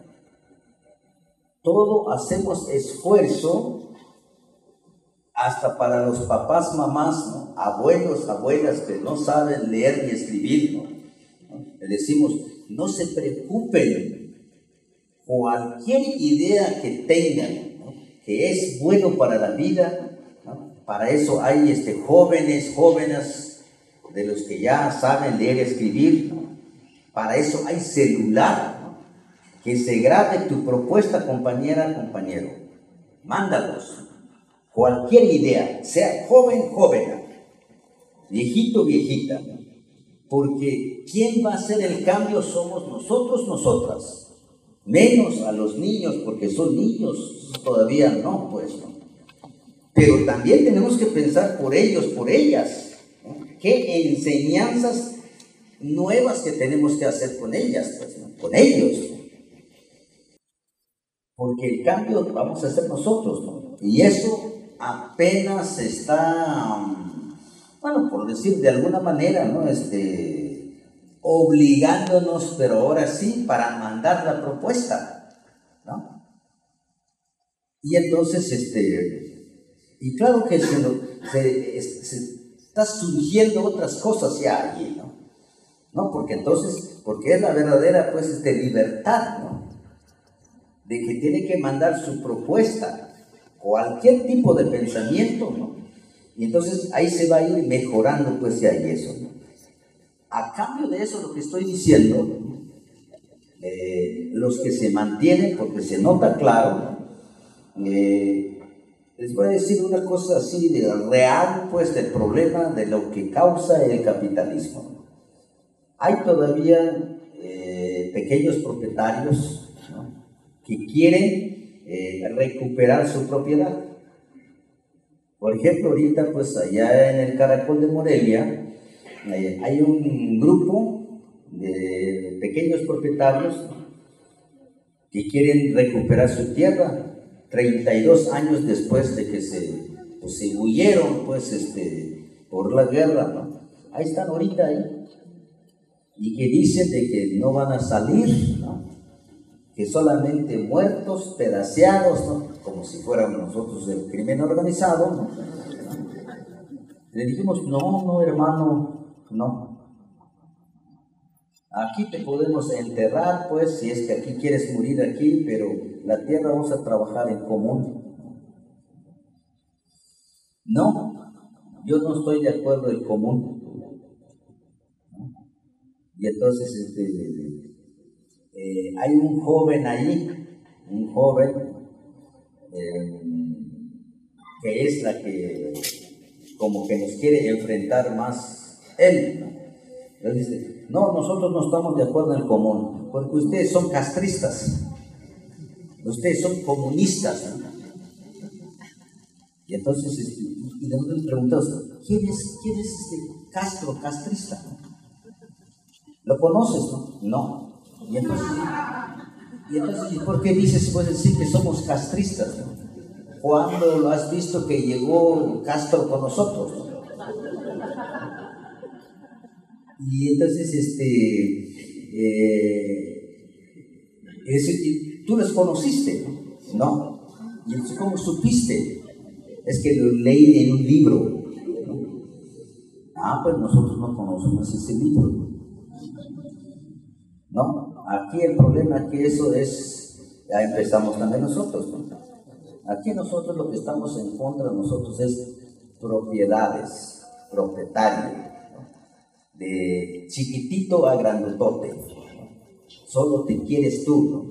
Todo hacemos esfuerzo, hasta para los papás, mamás, ¿no? Abuelos, abuelas que no saben leer ni escribir, ¿no? Le decimos, no se preocupen, cualquier idea que tengan, ¿no? Que es bueno para la vida, ¿no? Para eso hay jóvenes de los que ya saben leer y escribir, ¿no? Para eso hay celular, ¿no? Que se grabe tu propuesta, compañera, compañero. Mándalos. Cualquier idea, sea joven, joven, viejito, viejita, ¿no? Porque ¿quién va a hacer el cambio? Somos nosotros, nosotras. Menos a los niños, porque son niños, todavía no, pues, ¿no? Pero también tenemos que pensar por ellos, por ellas, ¿no? ¿Qué enseñanzas nuevas que tenemos que hacer con ellas, pues, ¿no? Con ellos, ¿no? Porque el cambio vamos a hacer nosotros, ¿no? Y eso apenas está, bueno, por decir de alguna manera, ¿no? Obligándonos, pero ahora sí, para mandar la propuesta, ¿no? Y entonces, y claro que se está surgiendo otras cosas ya allí, ¿no? ¿No? Porque es la verdadera, pues, libertad, ¿no? De que tiene que mandar su propuesta, cualquier tipo de pensamiento, ¿no? Y entonces ahí se va a ir mejorando, pues, ya y eso, ¿no? A cambio de eso, lo que estoy diciendo, los que se mantienen, porque se nota claro, les voy a decir una cosa así de real, pues, del problema de lo que causa el capitalismo. Hay todavía pequeños propietarios, ¿no? Que quieren recuperar su propiedad. Por ejemplo, ahorita, pues, allá en el Caracol de Morelia, hay un grupo de pequeños propietarios que quieren recuperar su tierra 32 años después de que se huyeron, pues, por la guerra, ¿no? Ahí están ahorita ahí, y que dicen de que no van a salir, ¿no? Que solamente muertos, pedaceados, ¿no? Como si fuéramos nosotros del crimen organizado, ¿no? Le dijimos, no, hermano, no. Aquí te podemos enterrar, pues, si es que aquí quieres morir aquí, pero la tierra vamos a trabajar en común. No, yo no estoy de acuerdo en común. Y entonces, hay un joven ahí, que es la que como que nos quiere enfrentar más él, ¿no? Él dice, no, nosotros no estamos de acuerdo en común, porque ustedes son castristas, ustedes son comunistas, ¿no? Y entonces, y nosotros le preguntamos, ¿quién es Castro, castrista? ¿Lo conoces, no? No. Y entonces, ¿y por qué dices, puedes decir que somos castristas, no? ¿Cuándo lo has visto que llegó Castro con nosotros, no? Y entonces, ¿tú los conociste? No. ¿Y entonces cómo supiste? Es que lo leí en un libro. Ah, pues nosotros no conocemos ese libro. No, aquí el problema es que eso es, ya empezamos también nosotros, ¿no? Aquí nosotros lo que estamos en contra de nosotros es propiedades, propietario, ¿no? De chiquitito a grandotote, ¿no? Solo te quieres tú, ¿no?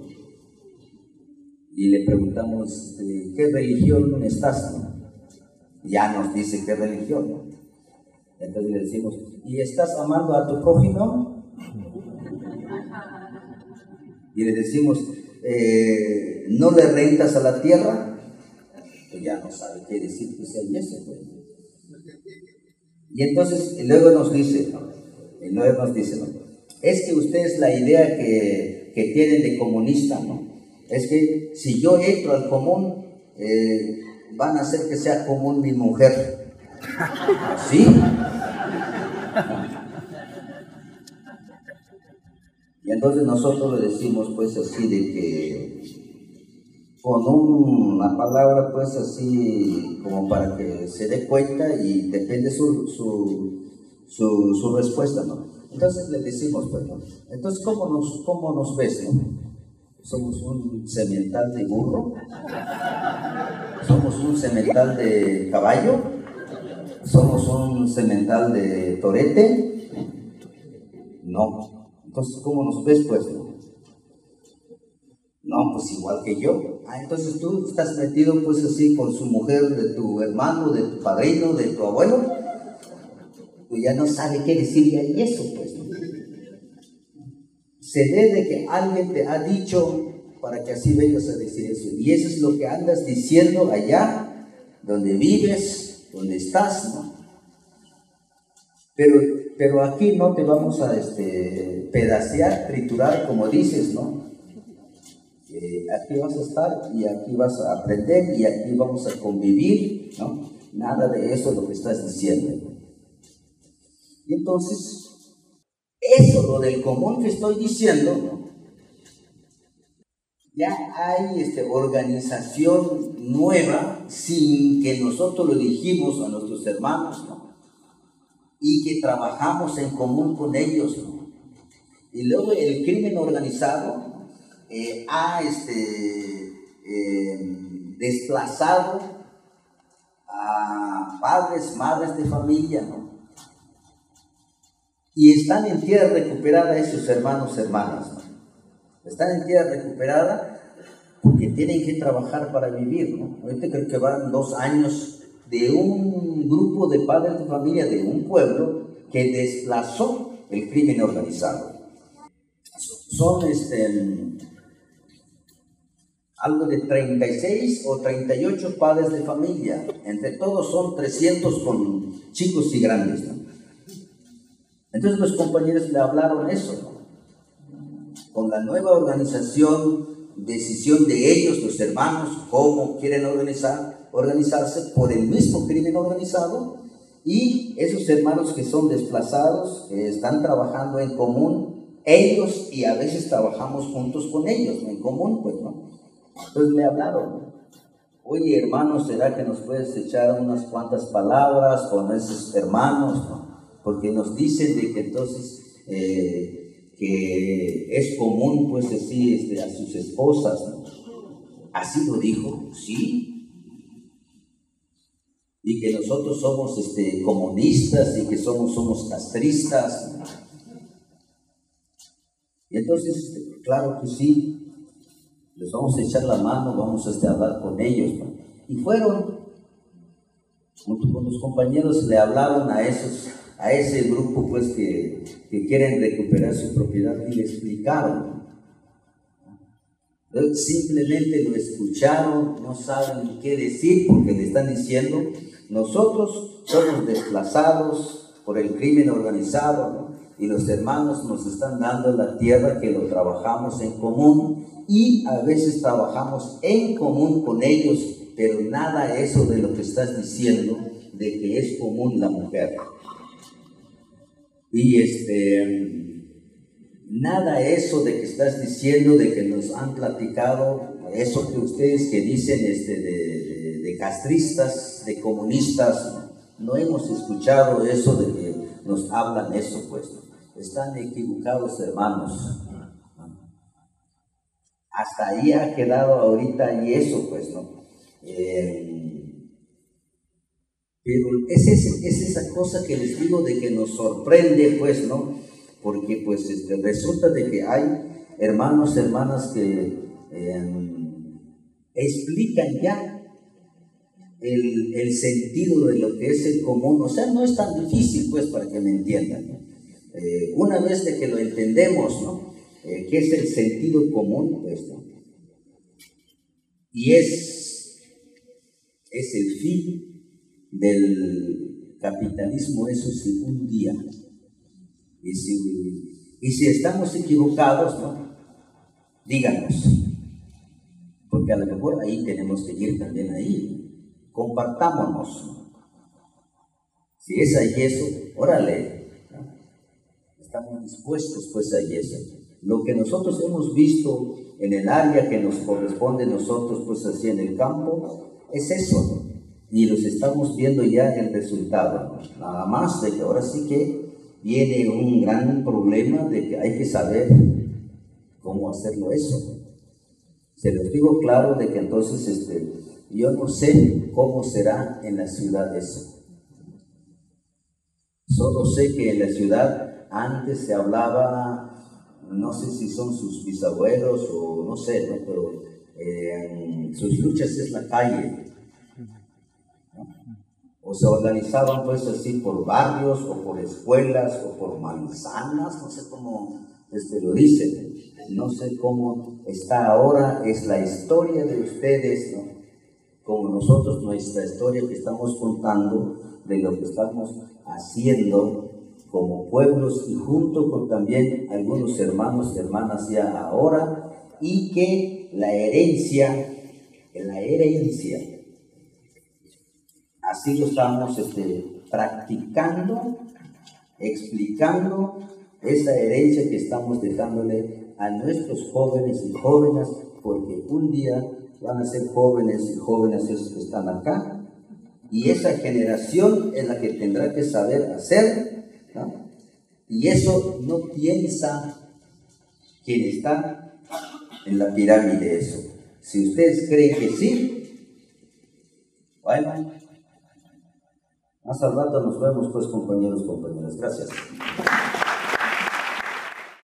Y le preguntamos, ¿qué religión estás, no? Ya nos dice qué religión, ¿no? Entonces le decimos, ¿y estás amando a tu prójimo? Y le decimos, ¿no le rentas a la tierra? Pues ya no sabe qué decir, pues ahí eso, pues. Y entonces, luego nos dice, ¿no? Es que ustedes la idea que tienen de comunista, ¿no? Es que si yo entro al común, van a hacer que sea común mi mujer. ¿Sí? Y entonces nosotros le decimos pues así de que con una palabra pues así como para que se dé cuenta y depende su respuesta, ¿no? Entonces le decimos pues, ¿no? Entonces ¿cómo nos ves, no? ¿Somos un semental de burro? ¿Somos un semental de caballo? ¿Somos un semental de torete? No. Entonces, ¿cómo nos ves, pues? No, pues igual que yo. Ah, entonces tú estás metido, pues así, con su mujer, de tu hermano, de tu padrino, de tu abuelo. Pues ya no sabe qué decirle ahí eso, pues. Se debe que alguien te ha dicho para que así vengas a decir eso. Y eso es lo que andas diciendo allá, donde vives, donde estás, ¿no? Pero aquí no te vamos a pedacear, triturar, como dices, ¿no? Aquí vas a estar y aquí vas a aprender y aquí vamos a convivir, ¿no? Nada de eso es lo que estás diciendo. Y entonces, eso, lo del común que estoy diciendo, ¿no? Ya hay organización nueva sin que nosotros lo dijimos a nuestros hermanos, ¿no? Y que trabajamos en común con ellos, ¿no? Y luego el crimen organizado ha desplazado a padres, madres de familia, ¿no? Y están en tierra recuperada esos hermanos, hermanas, ¿no? Están en tierra recuperada porque tienen que trabajar para vivir, ¿no? Ahorita creo que van 2 años de un grupo de padres de familia de un pueblo que desplazó el crimen organizado. Son algo de 36 o 38 padres de familia. Entre todos son 300 con chicos y grandes, ¿no? Entonces los compañeros le hablaron eso, ¿no? Con la nueva organización, decisión de ellos, los hermanos, cómo quieren organizarse por el mismo crimen organizado, y esos hermanos que son desplazados, están trabajando en común, ellos, y a veces trabajamos juntos con ellos, ¿no? En común, pues, ¿no? Entonces me hablaron, ¿no? Oye, hermano, ¿será que nos puedes echar unas cuantas palabras con esos hermanos, ¿no? Porque nos dicen de que entonces que es común pues decir a sus esposas, ¿no? Así lo dijo, sí. Y que nosotros somos comunistas y que somos castristas, ¿no? Y entonces, claro que sí, les vamos a echar la mano, vamos a hablar con ellos, ¿no? Y fueron, junto con los compañeros, le hablaron a ese grupo pues que quieren recuperar su propiedad y le explicaron, ¿no? Simplemente lo escucharon, no saben qué decir porque le están diciendo, nosotros somos desplazados por el crimen organizado, ¿no? Y los hermanos nos están dando la tierra que lo trabajamos en común y a veces trabajamos en común con ellos, pero nada eso de lo que estás diciendo de que es común la mujer. Y nada eso de que estás diciendo, de que nos han platicado, eso que ustedes que dicen de castristas, de comunistas, no hemos escuchado eso de que nos hablan eso, pues. Están equivocados, hermanos. Hasta ahí ha quedado ahorita y eso, pues, ¿no? Pero es esa cosa que les digo de que nos sorprende, pues, ¿no? Porque, pues, resulta de que hay hermanos, hermanas que explican ya el sentido de lo que es el común. O sea, no es tan difícil, pues, para que me entiendan, ¿no? Una vez de que lo entendemos, ¿no? ¿Qué es el sentido común? Pues, ¿no? Y es el fin del capitalismo, eso sí, un día. Y si estamos equivocados, ¿no? Díganos, porque a lo mejor ahí tenemos que ir también ahí. Compartámonos, ¿no? Si es ahí eso, órale, ¿no? Estamos dispuestos pues a eso. Lo que nosotros hemos visto en el área que nos corresponde a nosotros, pues así en el campo, es eso, ¿no? Y los estamos viendo ya el resultado, ¿no? Nada más de que ahora sí que viene un gran problema de que hay que saber cómo hacerlo eso. Se los digo claro de que entonces yo no sé cómo será en la ciudad eso. Solo sé que en la ciudad antes se hablaba, no sé si son sus bisabuelos o no sé, ¿no? Pero sus luchas es la calle, ¿no? O se organizaban pues así por barrios o por escuelas o por manzanas, no sé cómo lo dicen, no sé cómo está ahora, es la historia de ustedes, ¿no? Como nosotros, nuestra historia que estamos contando de lo que estamos haciendo como pueblos y junto con también algunos hermanos y hermanas ya ahora, y que la herencia, así lo estamos practicando, explicando esa herencia que estamos dejándole a nuestros jóvenes y jóvenes, porque un día van a ser jóvenes y jóvenes esos que están acá, y esa generación es la que tendrá que saber hacer, ¿no? Y eso no piensa quien está en la pirámide eso. Si ustedes creen que sí, bueno, más al rato nos vemos pues, compañeros, compañeras. Gracias.